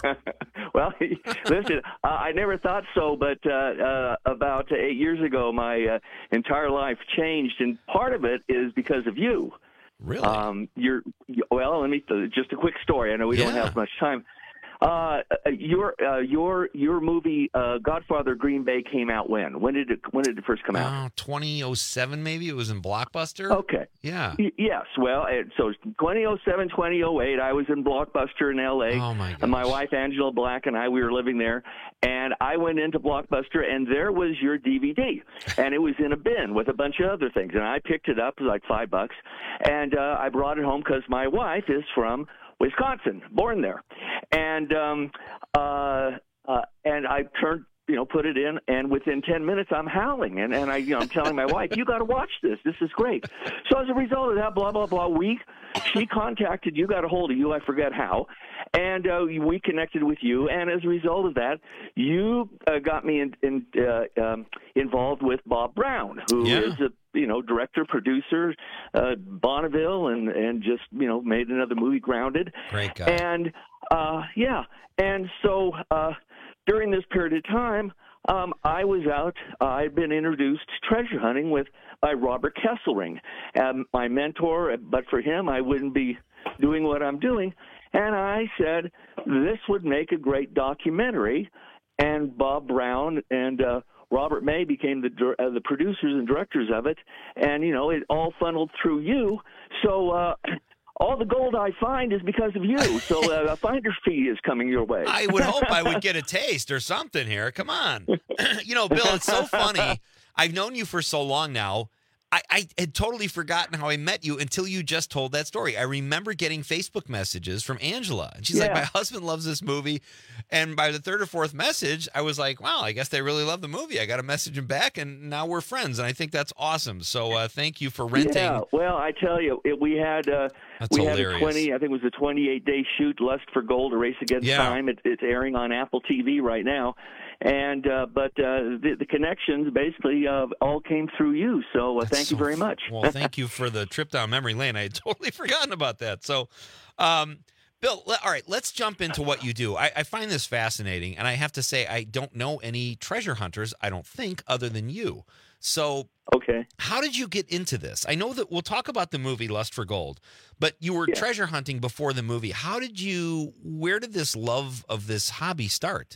Well, listen, uh, I never thought so, but uh, uh, about eight years ago, my uh, entire life changed, and part of it is because of you. Really? Um, you're well. Let me just a quick story. I know we yeah. don't have much time. Uh, your uh, your your movie uh, Godfather Green Bay came out when? When did it when did it first come out? Oh, twenty oh seven maybe. It was in Blockbuster. Okay. Yeah. Y- yes. Well, it, so twenty oh seven, twenty oh eight, I was in Blockbuster in L A. Oh my gosh. And my wife Angela Black and I, we were living there, and I went into Blockbuster, and there was your D V D, and it was in a bin with a bunch of other things, and I picked it up, it was like five bucks, and uh, I brought it home because my wife is from Wisconsin, born there, and um, uh, uh, and I turned, you know, put it in, and within ten minutes, I'm howling, and and I, you know, I'm telling my wife, you got to watch this. This is great. So as a result of that, blah blah blah, we she contacted you, got a hold of you, I forget how, and uh, we connected with you, and as a result of that, you uh, got me in, in uh, um, involved with Bob Brown, who Yeah. is a you know, director, producer, uh, Bonneville, and, and just, you know, made another movie, Grounded. Great guy. And, uh, yeah. And so uh, during this period of time, um, I was out. Uh, I'd been introduced to treasure hunting with by Robert Kesselring, um, my mentor, but for him, I wouldn't be doing what I'm doing. And I said, this would make a great documentary. And Bob Brown and uh, Robert May became the uh, the producers and directors of it, and, you know, it all funneled through you. So uh, all the gold I find is because of you. So uh, a finder's fee is coming your way. I would hope I would get a taste or something here. Come on. You know, Bill, it's so funny. I've known you for so long now. I, I had totally forgotten how I met you until you just told that story. I remember getting Facebook messages from Angela. And she's Yeah. like, my husband loves this movie. And by the third or fourth message, I was like, wow, I guess they really love the movie. I got to message him back, and now we're friends. And I think that's awesome. So uh, thank you for renting. Yeah, well, I tell you, it, we had uh, That's we hilarious. had a twenty, I think it was a twenty-eight day shoot, Lust for Gold, A Race Against Yeah. Time. It, it's airing on Apple T V right now, and uh, but uh, the, the connections basically uh, all came through you. So uh, thank you very much. Well, thank you for the trip down memory lane. I had totally forgotten about that. So, um, Bill, le- all right, let's jump into what you do. I, I find this fascinating, and I have to say I don't know any treasure hunters, I don't think, other than you. So, okay, how did you get into this? I know that we'll talk about the movie Lust for Gold, but you were Yeah. treasure hunting before the movie. How did you, where did this love of this hobby start?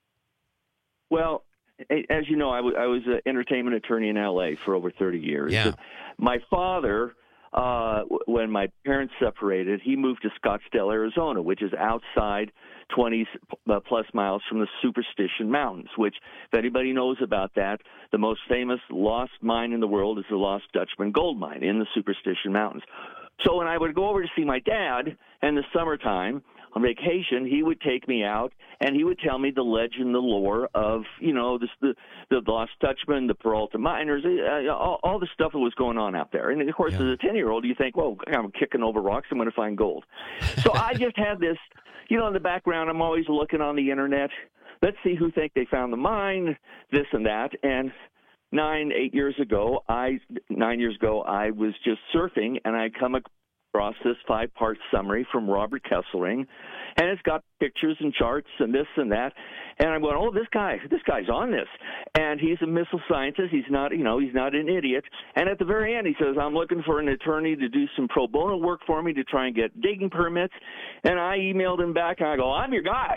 Well, a- as you know, I was I was an entertainment attorney in L A for over thirty years. Yeah. My father, uh, w- when my parents separated, he moved to Scottsdale, Arizona, which is outside twenty uh, plus miles from the Superstition Mountains, which, if anybody knows about that, the most famous lost mine in the world is the Lost Dutchman gold mine in the Superstition Mountains. So when I would go over to see my dad in the summertime on vacation, he would take me out, and he would tell me the legend, the lore of, you know, this, the the Lost Dutchman, the Peralta miners, uh, all, all the stuff that was going on out there. And, of course, as a ten-year-old, you think, well, I'm kicking over rocks, I'm going to find gold. So I just had this, you know, in the background, I'm always looking on the Internet. Let's see who think they found the mine, this and that. And nine, eight years ago, I nine years ago, I was just surfing, and I come across this five-part summary from Robert Kesselring, and it's got pictures and charts and this and that. And I'm going, oh, this guy, this guy's on this, and he's a missile scientist. He's not, you know, he's not an idiot. And at the very end, he says, I'm looking for an attorney to do some pro bono work for me to try and get digging permits. And I emailed him back, and I go, I'm your guy.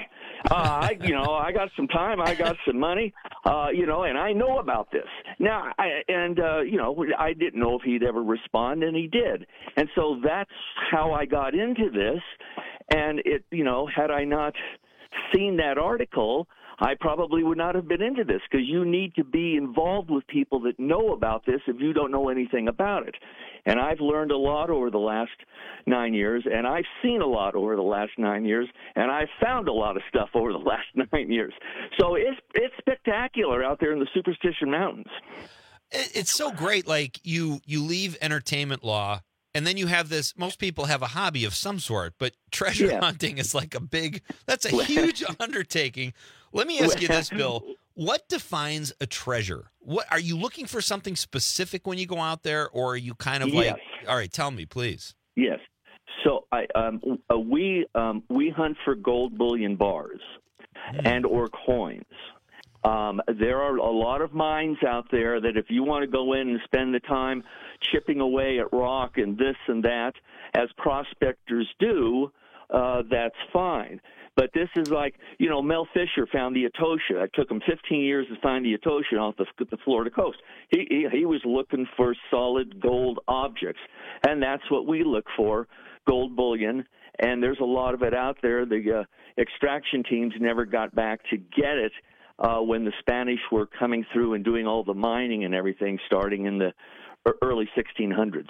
Uh, I, you know, I got some time, I got some money, uh, you know, and I know about this now. I, and uh, you know, I didn't know if he'd ever respond, and he did. And so that's how I got into this. And it, you know, had I not seen that article, I probably would not have been into this, because you need to be involved with people that know about this if you don't know anything about it. And I've learned a lot over the last nine years, and I've seen a lot over the last nine years, and I've found a lot of stuff over the last nine years. So it's it's spectacular out there in the Superstition Mountains. It's so great. Like you, you leave entertainment law, and then you have this. Most people have a hobby of some sort, but treasure Yeah. hunting is like a big. That's a huge undertaking. Let me ask you this, Bill. What defines a treasure? What are you looking for? Something specific when you go out there, or are you kind of Yes. like, all right, tell me, please. Yes. So I um, uh, we um, we hunt for gold bullion bars and or coins. Um, there are a lot of mines out there that if you want to go in and spend the time chipping away at rock and this and that, as prospectors do, uh, that's fine. But this is like, you know, Mel Fisher found the Etosha. It took him fifteen years to find the Etosha off the, the Florida coast. He, he he was looking for solid gold objects, and that's what we look for, gold bullion. And there's a lot of it out there. The uh, extraction teams never got back to get it uh, when the Spanish were coming through and doing all the mining and everything, starting in the early sixteen hundreds.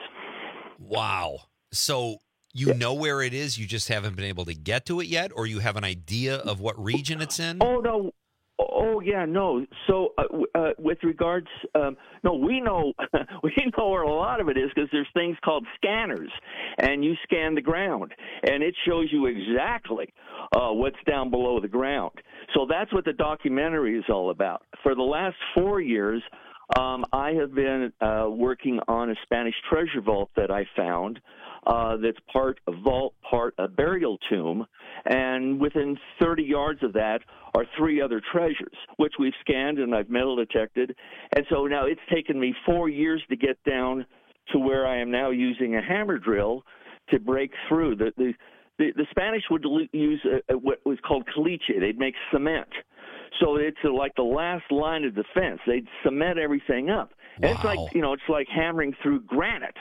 Wow. So you know where it is, you just haven't been able to get to it yet, or you have an idea of what region it's in? Oh, no. Oh, yeah, no. So uh, w- uh, with regards, um, no, we know we know where a lot of it is, because there's things called scanners, and you scan the ground, and it shows you exactly uh, what's down below the ground. So that's what the documentary is all about. For the last four years, um, I have been uh, working on a Spanish treasure vault that I found. Uh, that's part a vault, part a burial tomb, and within thirty yards of that are three other treasures, which we've scanned and I've metal detected. And so now it's taken me four years to get down to where I am now using a hammer drill to break through. The the, the, the Spanish would use a, a, what was called caliche. They'd make cement. So it's uh, like the last line of defense. They'd cement everything up. And it's like, you know, it's like hammering through granite.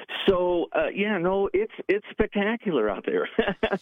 So, uh, yeah, no, it's it's spectacular out there.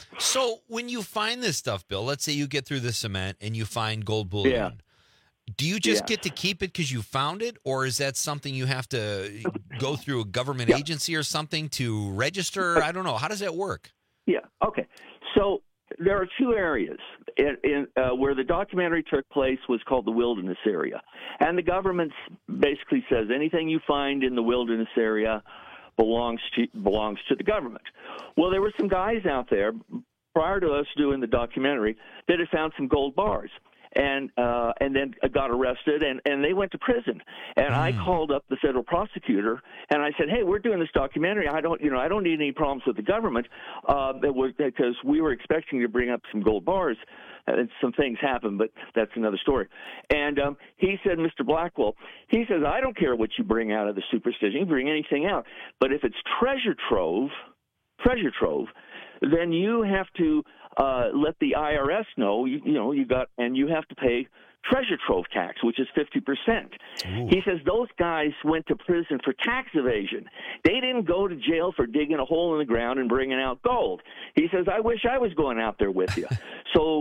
So when you find this stuff, Bill, let's say you get through the cement and you find gold bullion. Yeah. Do you just Yeah. get to keep it because you found it, or is that something you have to go through a government Yeah. agency or something to register? I don't know. How does that work? Yeah, okay. So there are two areas. In, in, uh, where the documentary took place was called the wilderness area. And the government basically says anything you find in the wilderness area belongs to belongs to the government. Well, there were some guys out there prior to us doing the documentary that had found some gold bars, and uh, and then got arrested, and, and they went to prison. And I called up the federal prosecutor, and I said, "Hey, we're doing this documentary. I don't, you know, I don't need any problems with the government, uh, because we were expecting to bring up some gold bars." And some things happened, but that's another story. And um, he said, Mister Blackwell, he says, I don't care what you bring out of the superstition. You bring anything out. But if it's treasure trove, treasure trove, then you have to uh, let the I R S know, you, you know, you got, and you have to pay treasure trove tax, which is fifty percent. He says those guys went to prison for tax evasion. They didn't go to jail for digging a hole in the ground and bringing out gold. He says, I wish I was going out there with you. so,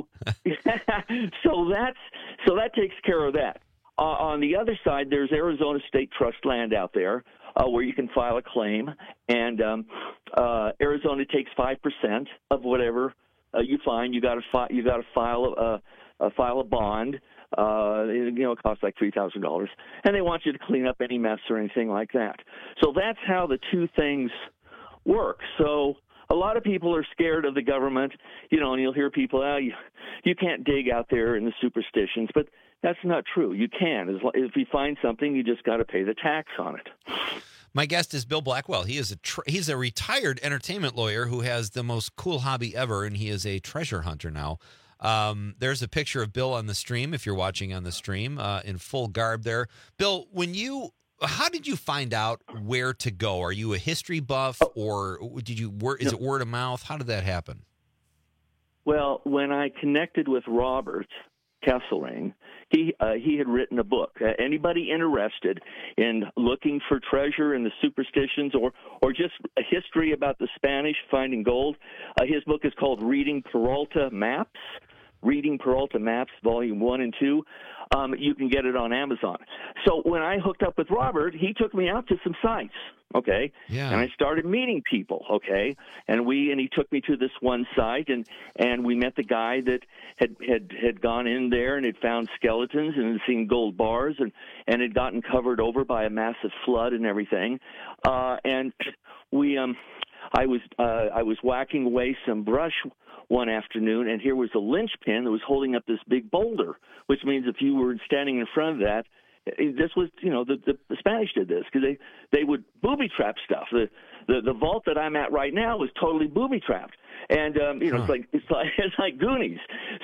so that's, so that takes care of that. Uh, on the other side, there's Arizona State Trust land out there uh, where you can file a claim, and um, uh, Arizona takes five percent of whatever uh, you find. You got to fi- you got to file a, a file a bond. Uh, it, you know, it costs like three thousand dollars, and they want you to clean up any mess or anything like that. So that's how the two things work. So a lot of people are scared of the government, you know, and you'll hear people, oh, you, you can't dig out there in the superstitions, but that's not true. You can. As, if you find something, you just got to pay the tax on it. My guest is Bill Blackwell. He is a tr- he's a retired entertainment lawyer who has the most cool hobby ever, and he is a treasure hunter now. Um, there's a picture of Bill on the stream, if you're watching on the stream, uh, in full garb there. Bill, when you, how did you find out where to go? Are you a history buff, or did you, is it word of mouth? How did that happen? Well, when I connected with Robert Kesselring, he uh, he had written a book. Uh, anybody interested in looking for treasure in the superstitions, or or just a history about the Spanish finding gold, uh, his book is called Reading Peralta Maps. Reading Peralta Maps, Volume One and Two. Um, you can get it on Amazon. So when I hooked up with Robert, he took me out to some sites, okay? Yeah. And I started meeting people, okay? And we and he took me to this one site, and and we met the guy that had had had gone in there and had found skeletons and had seen gold bars, and and had gotten covered over by a massive flood and everything. Uh, and we um, I was uh, I was whacking away some brush one afternoon, and here was a linchpin that was holding up this big boulder, which means if you were standing in front of that, this was, you know, the, the, the Spanish did this because they, they would booby trap stuff. The, the the vault that I'm at right now is totally booby trapped, and um, you know, huh. it's like it's like it's like Goonies.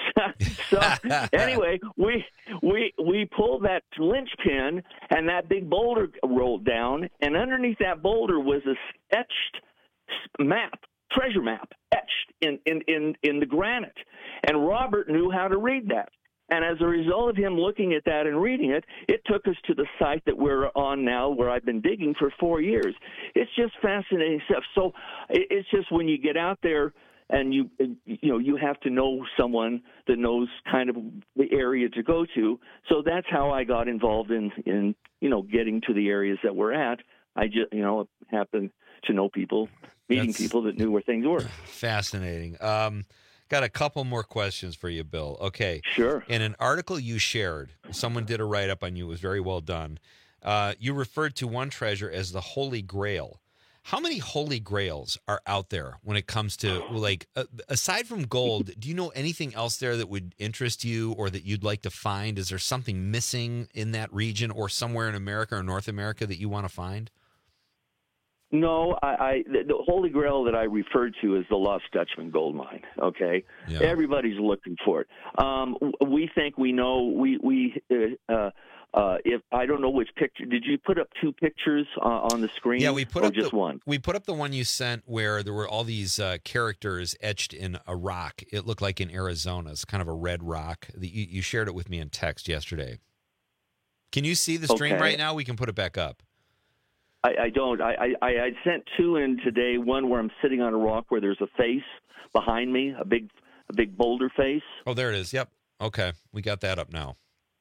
So anyway, we we we pulled that linchpin, and that big boulder rolled down, and underneath that boulder was a sketched map. Treasure map etched in, in, in, in the granite. And Robert knew how to read that. And as a result of him looking at that and reading it, it took us to the site that we're on now, where I've been digging for four years. It's just fascinating stuff. So it's just when you get out there and you you know you have to know someone that knows kind of the area to go to. So that's how I got involved in, in you know getting to the areas that we're at. I just you know happened to know people. Meeting That's people that knew where things were. Fascinating. Um, got a couple more questions for you, Bill. Okay. Sure. In an article you shared, someone did a write-up on you. It was very well done. Uh, you referred to one treasure as the Holy Grail. How many Holy Grails are out there when it comes to, like, uh, aside from gold, do you know anything else there that would interest you or that you'd like to find? Is there something missing in that region or somewhere in America or North America that you want to find? No, I, I the, the Holy Grail that I referred to is the Lost Dutchman gold mine. Okay, yeah. Everybody's looking for it. Um, we think we know. We we uh, uh, if I don't know which picture. Did you put up two pictures uh, on the screen? Yeah, we put or up just the, one. We put up the one you sent where there were all these uh, characters etched in a rock. It looked like in Arizona. It's kind of a red rock. The, you, you shared it with me in text yesterday. Can you see the stream okay. right now? We can put it back up. I, I don't. I, I I sent two in today. One where I'm sitting on a rock where there's a face behind me, a big a big boulder face. Oh, there it is. Yep. Okay, we got that up now.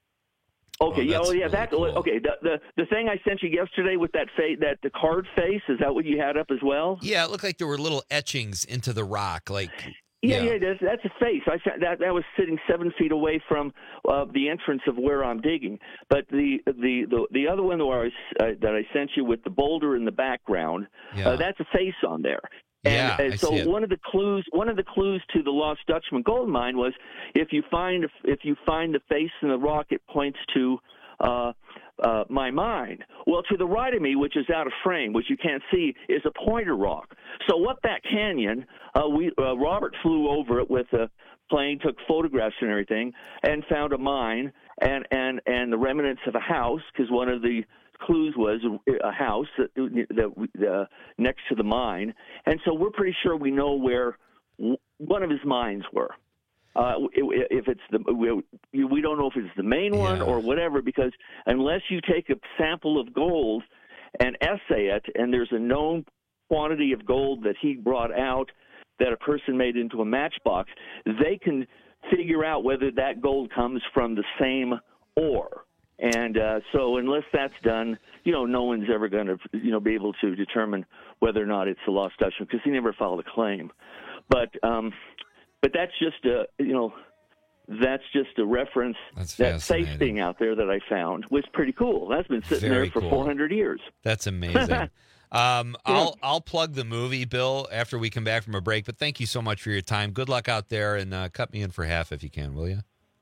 Okay. Oh, yeah. Oh, yeah. really that. cool. Okay. The, the the thing I sent you yesterday with that fa- that the card face, is that what you had up as well? Yeah, it looked like there were little etchings into the rock, like. Yeah, yeah, yeah, that's, that's a face. I that that was sitting seven feet away from uh, the entrance of where I'm digging. But the the the, the other one where I was, uh, that I sent you with the boulder in the background, yeah. uh, that's a face on there. And, yeah, and I so see it. one of the clues one of the clues to the Lost Dutchman gold mine was if you find if you find the face in the rock, it points to uh, uh, my mine. Well, to the right of me, which is out of frame, which you can't see, is a pointer rock. So up that canyon, uh, we uh, Robert flew over it with a plane, took photographs and everything, and found a mine and and and the remnants of a house, because one of the clues was a, a house that, that uh, next to the mine. And so we're pretty sure we know where one of his mines were. Uh, if it's the, we, we don't know if it's the main one yeah. or whatever, because unless you take a sample of gold and assay it, and there's a known quantity of gold that he brought out that a person made into a matchbox, they can figure out whether that gold comes from the same ore. And uh, so unless that's done, you know, no one's ever going to, you know, be able to determine whether or not it's a Lost Dutchman, because he never filed a claim. But um, but that's just a, you know, that's just a reference. That's that face thing out there that I found was pretty cool. That's been sitting Very there for cool. four hundred years. That's amazing. um, I'll I'll plug the movie, Bill, after we come back from a break. But thank you so much for your time. Good luck out there, and uh, cut me in for half if you can, will you?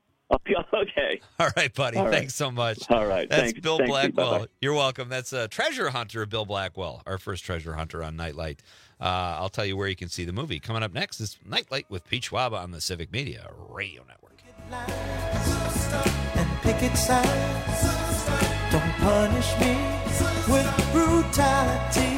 Okay. All right, buddy. All right. Thanks so much. All right. That's Thanks. Bill Thanks, Blackwell. Bye-bye. You're welcome. That's a treasure hunter, Bill Blackwell, our first treasure hunter on Nightlight. Uh, I'll tell you where you can see the movie. Coming up next is Nightlight with Pete Schwab on the Civic Media Radio Network. And picket signs. Don't punish me with brutality.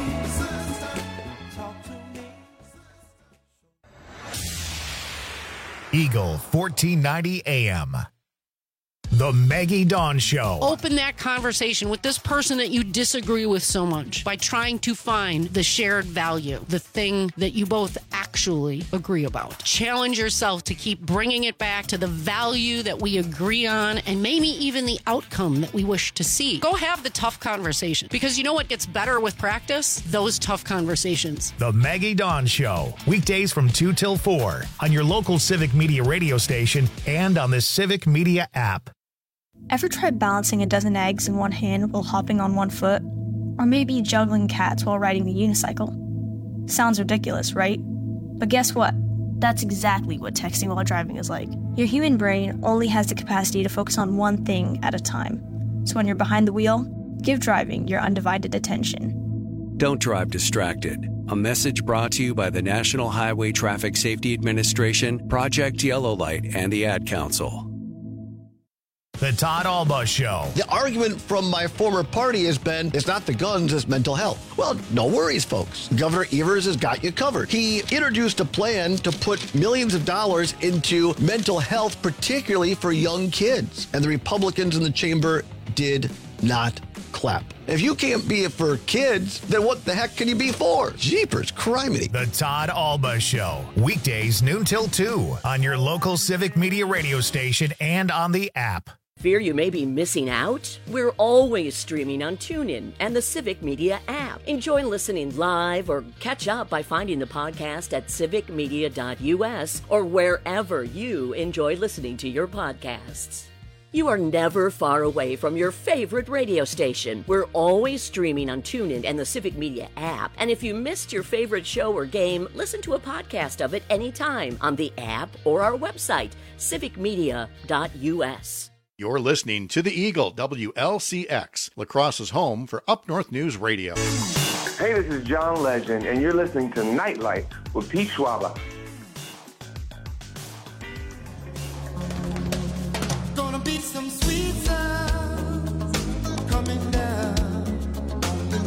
Eagle fourteen ninety A M. The Maggie Dawn Show. Open that conversation with this person that you disagree with so much by trying to find the shared value, the thing that you both actually agree about. Challenge yourself to keep bringing it back to the value that we agree on and maybe even the outcome that we wish to see. Go have the tough conversation, because you know what gets better with practice? Those tough conversations. The Maggie Dawn Show. Weekdays from two till four on your local Civic Media radio station and on the Civic Media app. Ever tried balancing a dozen eggs in one hand while hopping on one foot? Or maybe juggling cats while riding the unicycle? Sounds ridiculous, right? But guess what? That's exactly what texting while driving is like. Your human brain only has the capacity to focus on one thing at a time. So when you're behind the wheel, give driving your undivided attention. Don't drive distracted. A message brought to you by the National Highway Traffic Safety Administration, Project Yellow Light, and the Ad Council. The Todd Alba Show. The argument from my former party has been, it's not the guns, it's mental health. Well, no worries, folks. Governor Evers has got you covered. He introduced a plan to put millions of dollars into mental health, particularly for young kids. And the Republicans in the chamber did not clap. If you can't be it for kids, then what the heck can you be for? Jeepers, criminy. The Todd Alba Show. Weekdays noon till two on your local Civic Media radio station and on the app. Fear you may be missing out? We're always streaming on TuneIn and the Civic Media app. Enjoy listening live or catch up by finding the podcast at civic media dot u s or wherever you enjoy listening to your podcasts. You are never far away from your favorite radio station. We're always streaming on TuneIn and the Civic Media app. And if you missed your favorite show or game, listen to a podcast of it anytime on the app or our website, civic media dot u s. You're listening to the Eagle, W L C X, La Crosse's home for Up North News Radio. Hey, this is John Legend, and you're listening to Nightlight with Pete Schwaber. Gonna be some sweet sounds coming down on the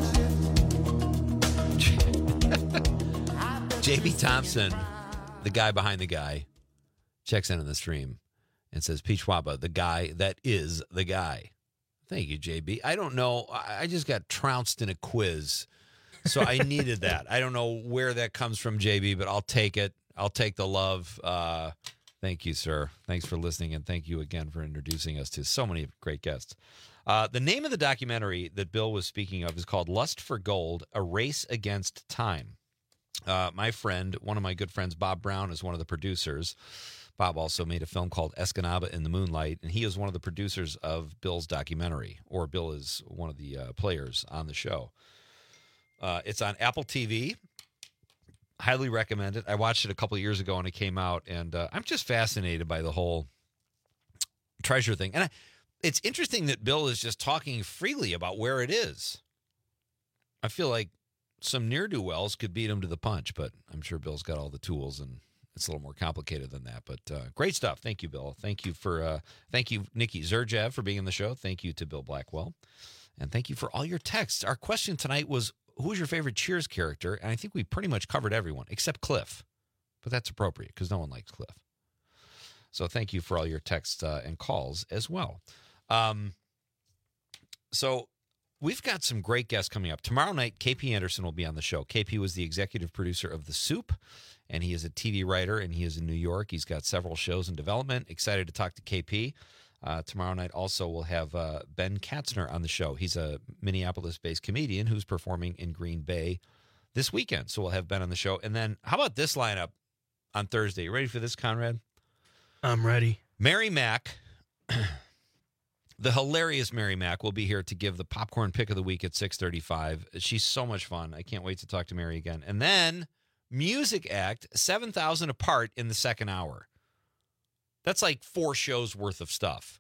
night shift. J B Thompson, the guy behind the guy, checks in on the stream and says, Pete Schwaba, the guy that is the guy. Thank you, J B. I don't know. I just got trounced in a quiz, so I needed that. I don't know where that comes from, J B, but I'll take it. I'll take the love. Uh, thank you, sir. Thanks for listening, and thank you again for introducing us to so many great guests. Uh, the name of the documentary that Bill was speaking of is called Lust for Gold, A Race Against Time. Uh, my friend, one of my good friends, Bob Brown, is one of the producers. Bob also made a film called Escanaba in the Moonlight, and he is one of the producers of Bill's documentary, or Bill is one of the uh, players on the show. Uh, it's on Apple T V. Highly recommend it. I watched it a couple of years ago when it came out, and uh, I'm just fascinated by the whole treasure thing. And I, it's interesting that Bill is just talking freely about where it is. I feel like some ne'er-do-wells could beat him to the punch, but I'm sure Bill's got all the tools, and it's a little more complicated than that, but uh, great stuff. Thank you, Bill. Thank you for uh, thank you, Nikki Zerjev, for being on the show. Thank you to Bill Blackwell, and thank you for all your texts. Our question tonight was, who was your favorite Cheers character? And I think we pretty much covered everyone except Cliff, but that's appropriate because no one likes Cliff. So thank you for all your texts uh, and calls as well. Um, so we've got some great guests coming up tomorrow night. K P Anderson will be on the show. K P was the executive producer of The Soup, and he is a T V writer, and he is in New York. He's got several shows in development. Excited to talk to K P. Uh, tomorrow night also we'll have uh, Ben Katzner on the show. He's a Minneapolis-based comedian who's performing in Green Bay this weekend. So we'll have Ben on the show. And then how about this lineup on Thursday? You ready for this, Conrad? I'm ready. Mary Mack, the hilarious Mary Mack, will be here to give the popcorn pick of the week at six thirty-five. She's so much fun. I can't wait to talk to Mary again. And then Music Act, seven thousand apart in the second hour. That's like four shows worth of stuff,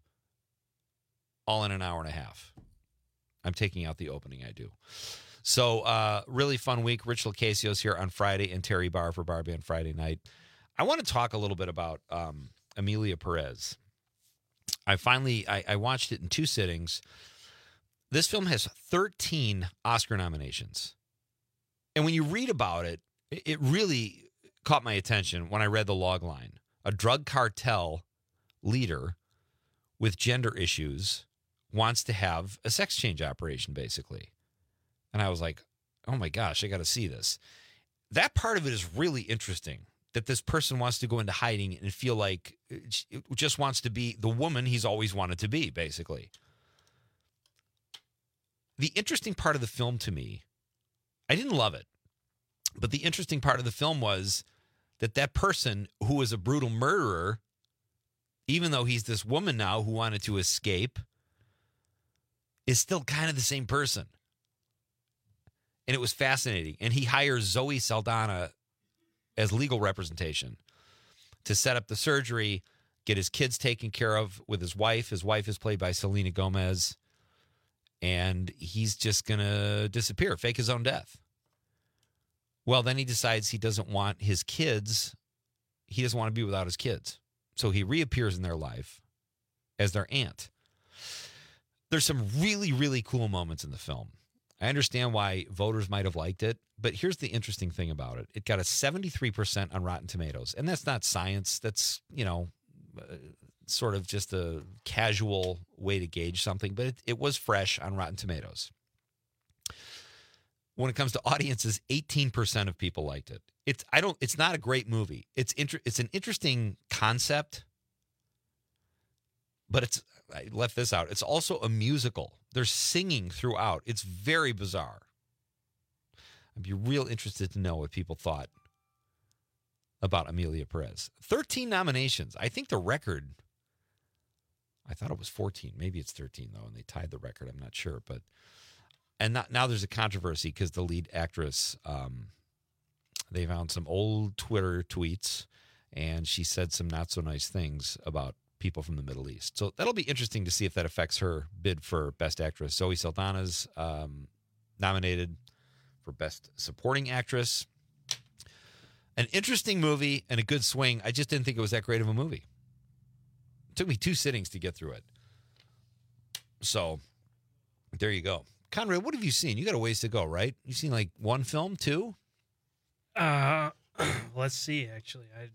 all in an hour and a half. I'm taking out the opening, I do. So, uh, really fun week. Rich Lacasio's here on Friday and Terry Barr for Barbie on Friday night. I want to talk a little bit about um, Emilia Perez. I finally, I, I watched it in two sittings. This film has thirteen Oscar nominations. And when you read about it, it really caught my attention when I read the log line. a drug cartel leader with gender issues wants to have a sex change operation, basically. And I was like, oh my gosh, I got to see this. That part of it is really interesting, that this person wants to go into hiding and feel like it just wants to be the woman he's always wanted to be, basically. The interesting part of the film to me, I didn't love it, but the interesting part of the film was that that person who was a brutal murderer, even though he's this woman now who wanted to escape, is still kind of the same person. And it was fascinating. And he hires Zoe Saldana as legal representation to set up the surgery, get his kids taken care of with his wife. His wife is played by Selena Gomez. And he's just going to disappear, fake his own death. Well, then he decides he doesn't want his kids. He doesn't want to be without his kids. So he reappears in their life as their aunt. There's some really, really cool moments in the film. I understand why voters might have liked it, but here's the interesting thing about it. It got a seventy-three percent on Rotten Tomatoes, and that's not science. That's, you know, uh, sort of just a casual way to gauge something, but it, it was fresh on Rotten Tomatoes. When it comes to audiences, eighteen percent of people liked it. It's I don't. It's not a great movie. It's inter, It's an interesting concept, but it's. I left this out. It's also a musical. There's singing throughout. It's very bizarre. I'd be real interested to know what people thought about Emilia Perez. thirteen nominations. I think the record, I thought it was fourteen. Maybe it's thirteen, though, and they tied the record. I'm not sure. But And not, now there's a controversy because the lead actress, um, they found some old Twitter tweets, and she said some not so nice things about people from the Middle East. So that'll be interesting to see if that affects her bid for Best Actress. Zoe Saldana's um, nominated for Best Supporting Actress. An interesting movie and a good swing. I just didn't think it was that great of a movie. It took me two sittings to get through it. So there you go. Conrad, what have you seen? You got a ways to go, right? You've seen like one film, two? Uh, let's see, actually. I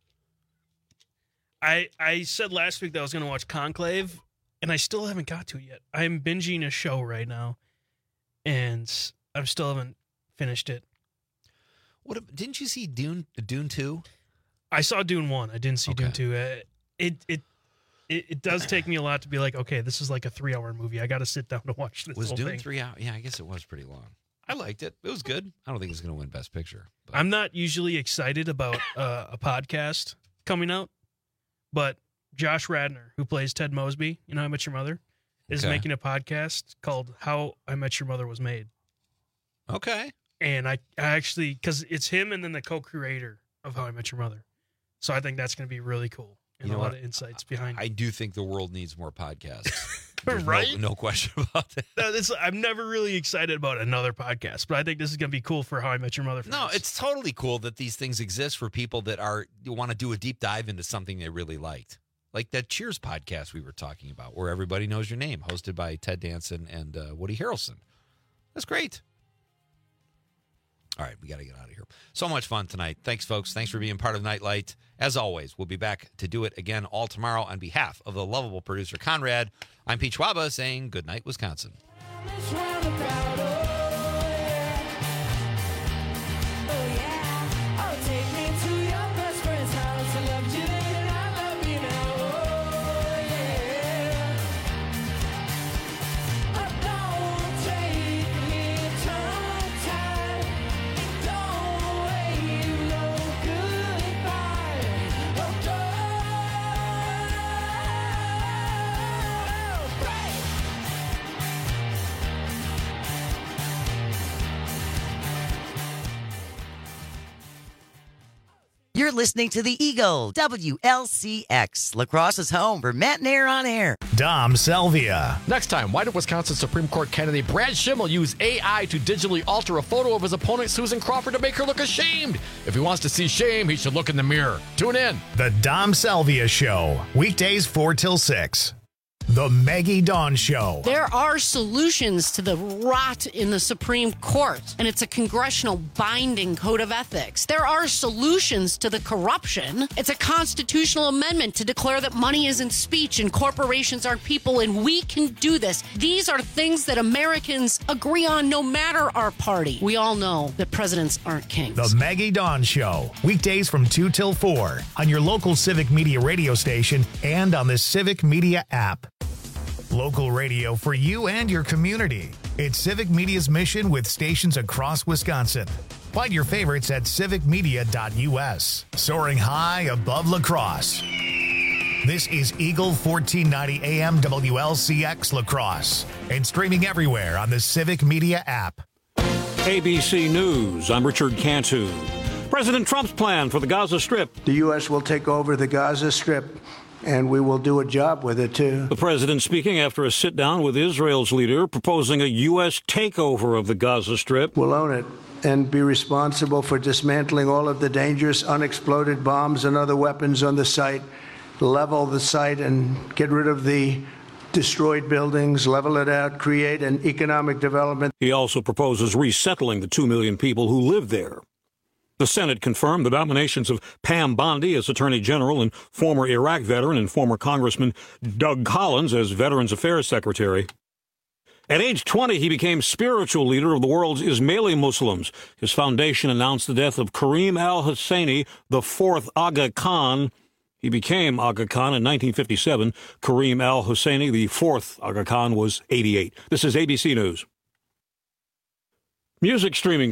I I said last week that I was going to watch Conclave, and I still haven't got to it yet. I'm binging a show right now, and I still haven't finished it. What didn't you see Dune Dune two? I saw Dune one. I didn't see Okay. Dune two. Uh, It it it it does take me a lot to be like, okay, this is like a three hour movie. I got to sit down to watch this. Was whole Dune thing. three hours? Yeah, I guess it was pretty long. I liked it. It was good. I don't think it's going to win Best Picture. I'm not usually excited about uh, a podcast coming out, but Josh Radnor, who plays Ted Mosby, you know, How I Met Your Mother, is Okay. making a podcast called How I Met Your Mother Was Made. Okay. And I, I actually, because it's him and then the co-creator of How I Met Your Mother. So I think that's going to be really cool. And You know a lot what? of insights behind it. I do think the world needs more podcasts. There's no- Right? No, question about that. No, this, I'm never really excited about another podcast, but I think this is going to be cool for How I Met Your Mother. No, it's totally cool that these things exist for people that are you want to do a deep dive into something they really liked. Like that Cheers podcast we were talking about, where everybody knows your name, hosted by Ted Danson and uh, Woody Harrelson. That's great. All right, we got to get out of here. So much fun tonight. Thanks, folks. Thanks for being part of Nightlight. As always, we'll be back to do it again all tomorrow. On behalf of the lovable producer, Conrad, I'm Pete Schwaba saying good night, Wisconsin. You're listening to The Eagle, W L C X, La Crosse's home for Matt and Air on Air. Dom Selvia. Next time, why did Wisconsin Supreme Court candidate Brad Schimmel use A I to digitally alter a photo of his opponent Susan Crawford to make her look ashamed? If he wants to see shame, he should look in the mirror. Tune in. The Dom Selvia Show, weekdays four till six. The Maggie Dawn Show. There are solutions to the rot in the Supreme Court, and it's a congressional binding code of ethics. There are solutions to the corruption. It's a constitutional amendment to declare that money isn't speech and corporations aren't people, and we can do this. These are things that Americans agree on no matter our party. We all know that presidents aren't kings. The Maggie Dawn Show. Weekdays from two till four on your local Civic Media radio station and on the Civic Media app. Local radio for you and your community. It's Civic Media's mission with stations across Wisconsin. Find your favorites at civic media dot u s. Soaring high above La Crosse. This is Eagle fourteen ninety A M W L C X La Crosse and streaming everywhere on the Civic Media app. A B C News, I'm Richard Cantu. President Trump's plan for the Gaza Strip. The U S will take over the Gaza Strip, and we will do a job with it, too. The president speaking after a sit-down with Israel's leader, proposing a U S takeover of the Gaza Strip. We'll own it and be responsible for dismantling all of the dangerous unexploded bombs and other weapons on the site, level the site and get rid of the destroyed buildings, level it out, create an economic development. He also proposes resettling the two million people who live there. The Senate confirmed the nominations of Pam Bondi as Attorney General and former Iraq veteran and former Congressman Doug Collins as Veterans Affairs Secretary. At age twenty, he became spiritual leader of the world's Ismaili Muslims. His foundation announced the death of Karim al-Husseini, the fourth Aga Khan. He became Aga Khan in nineteen fifty-seven. Karim al-Husseini, the fourth Aga Khan, was eighty-eight. This is A B C News. Music streaming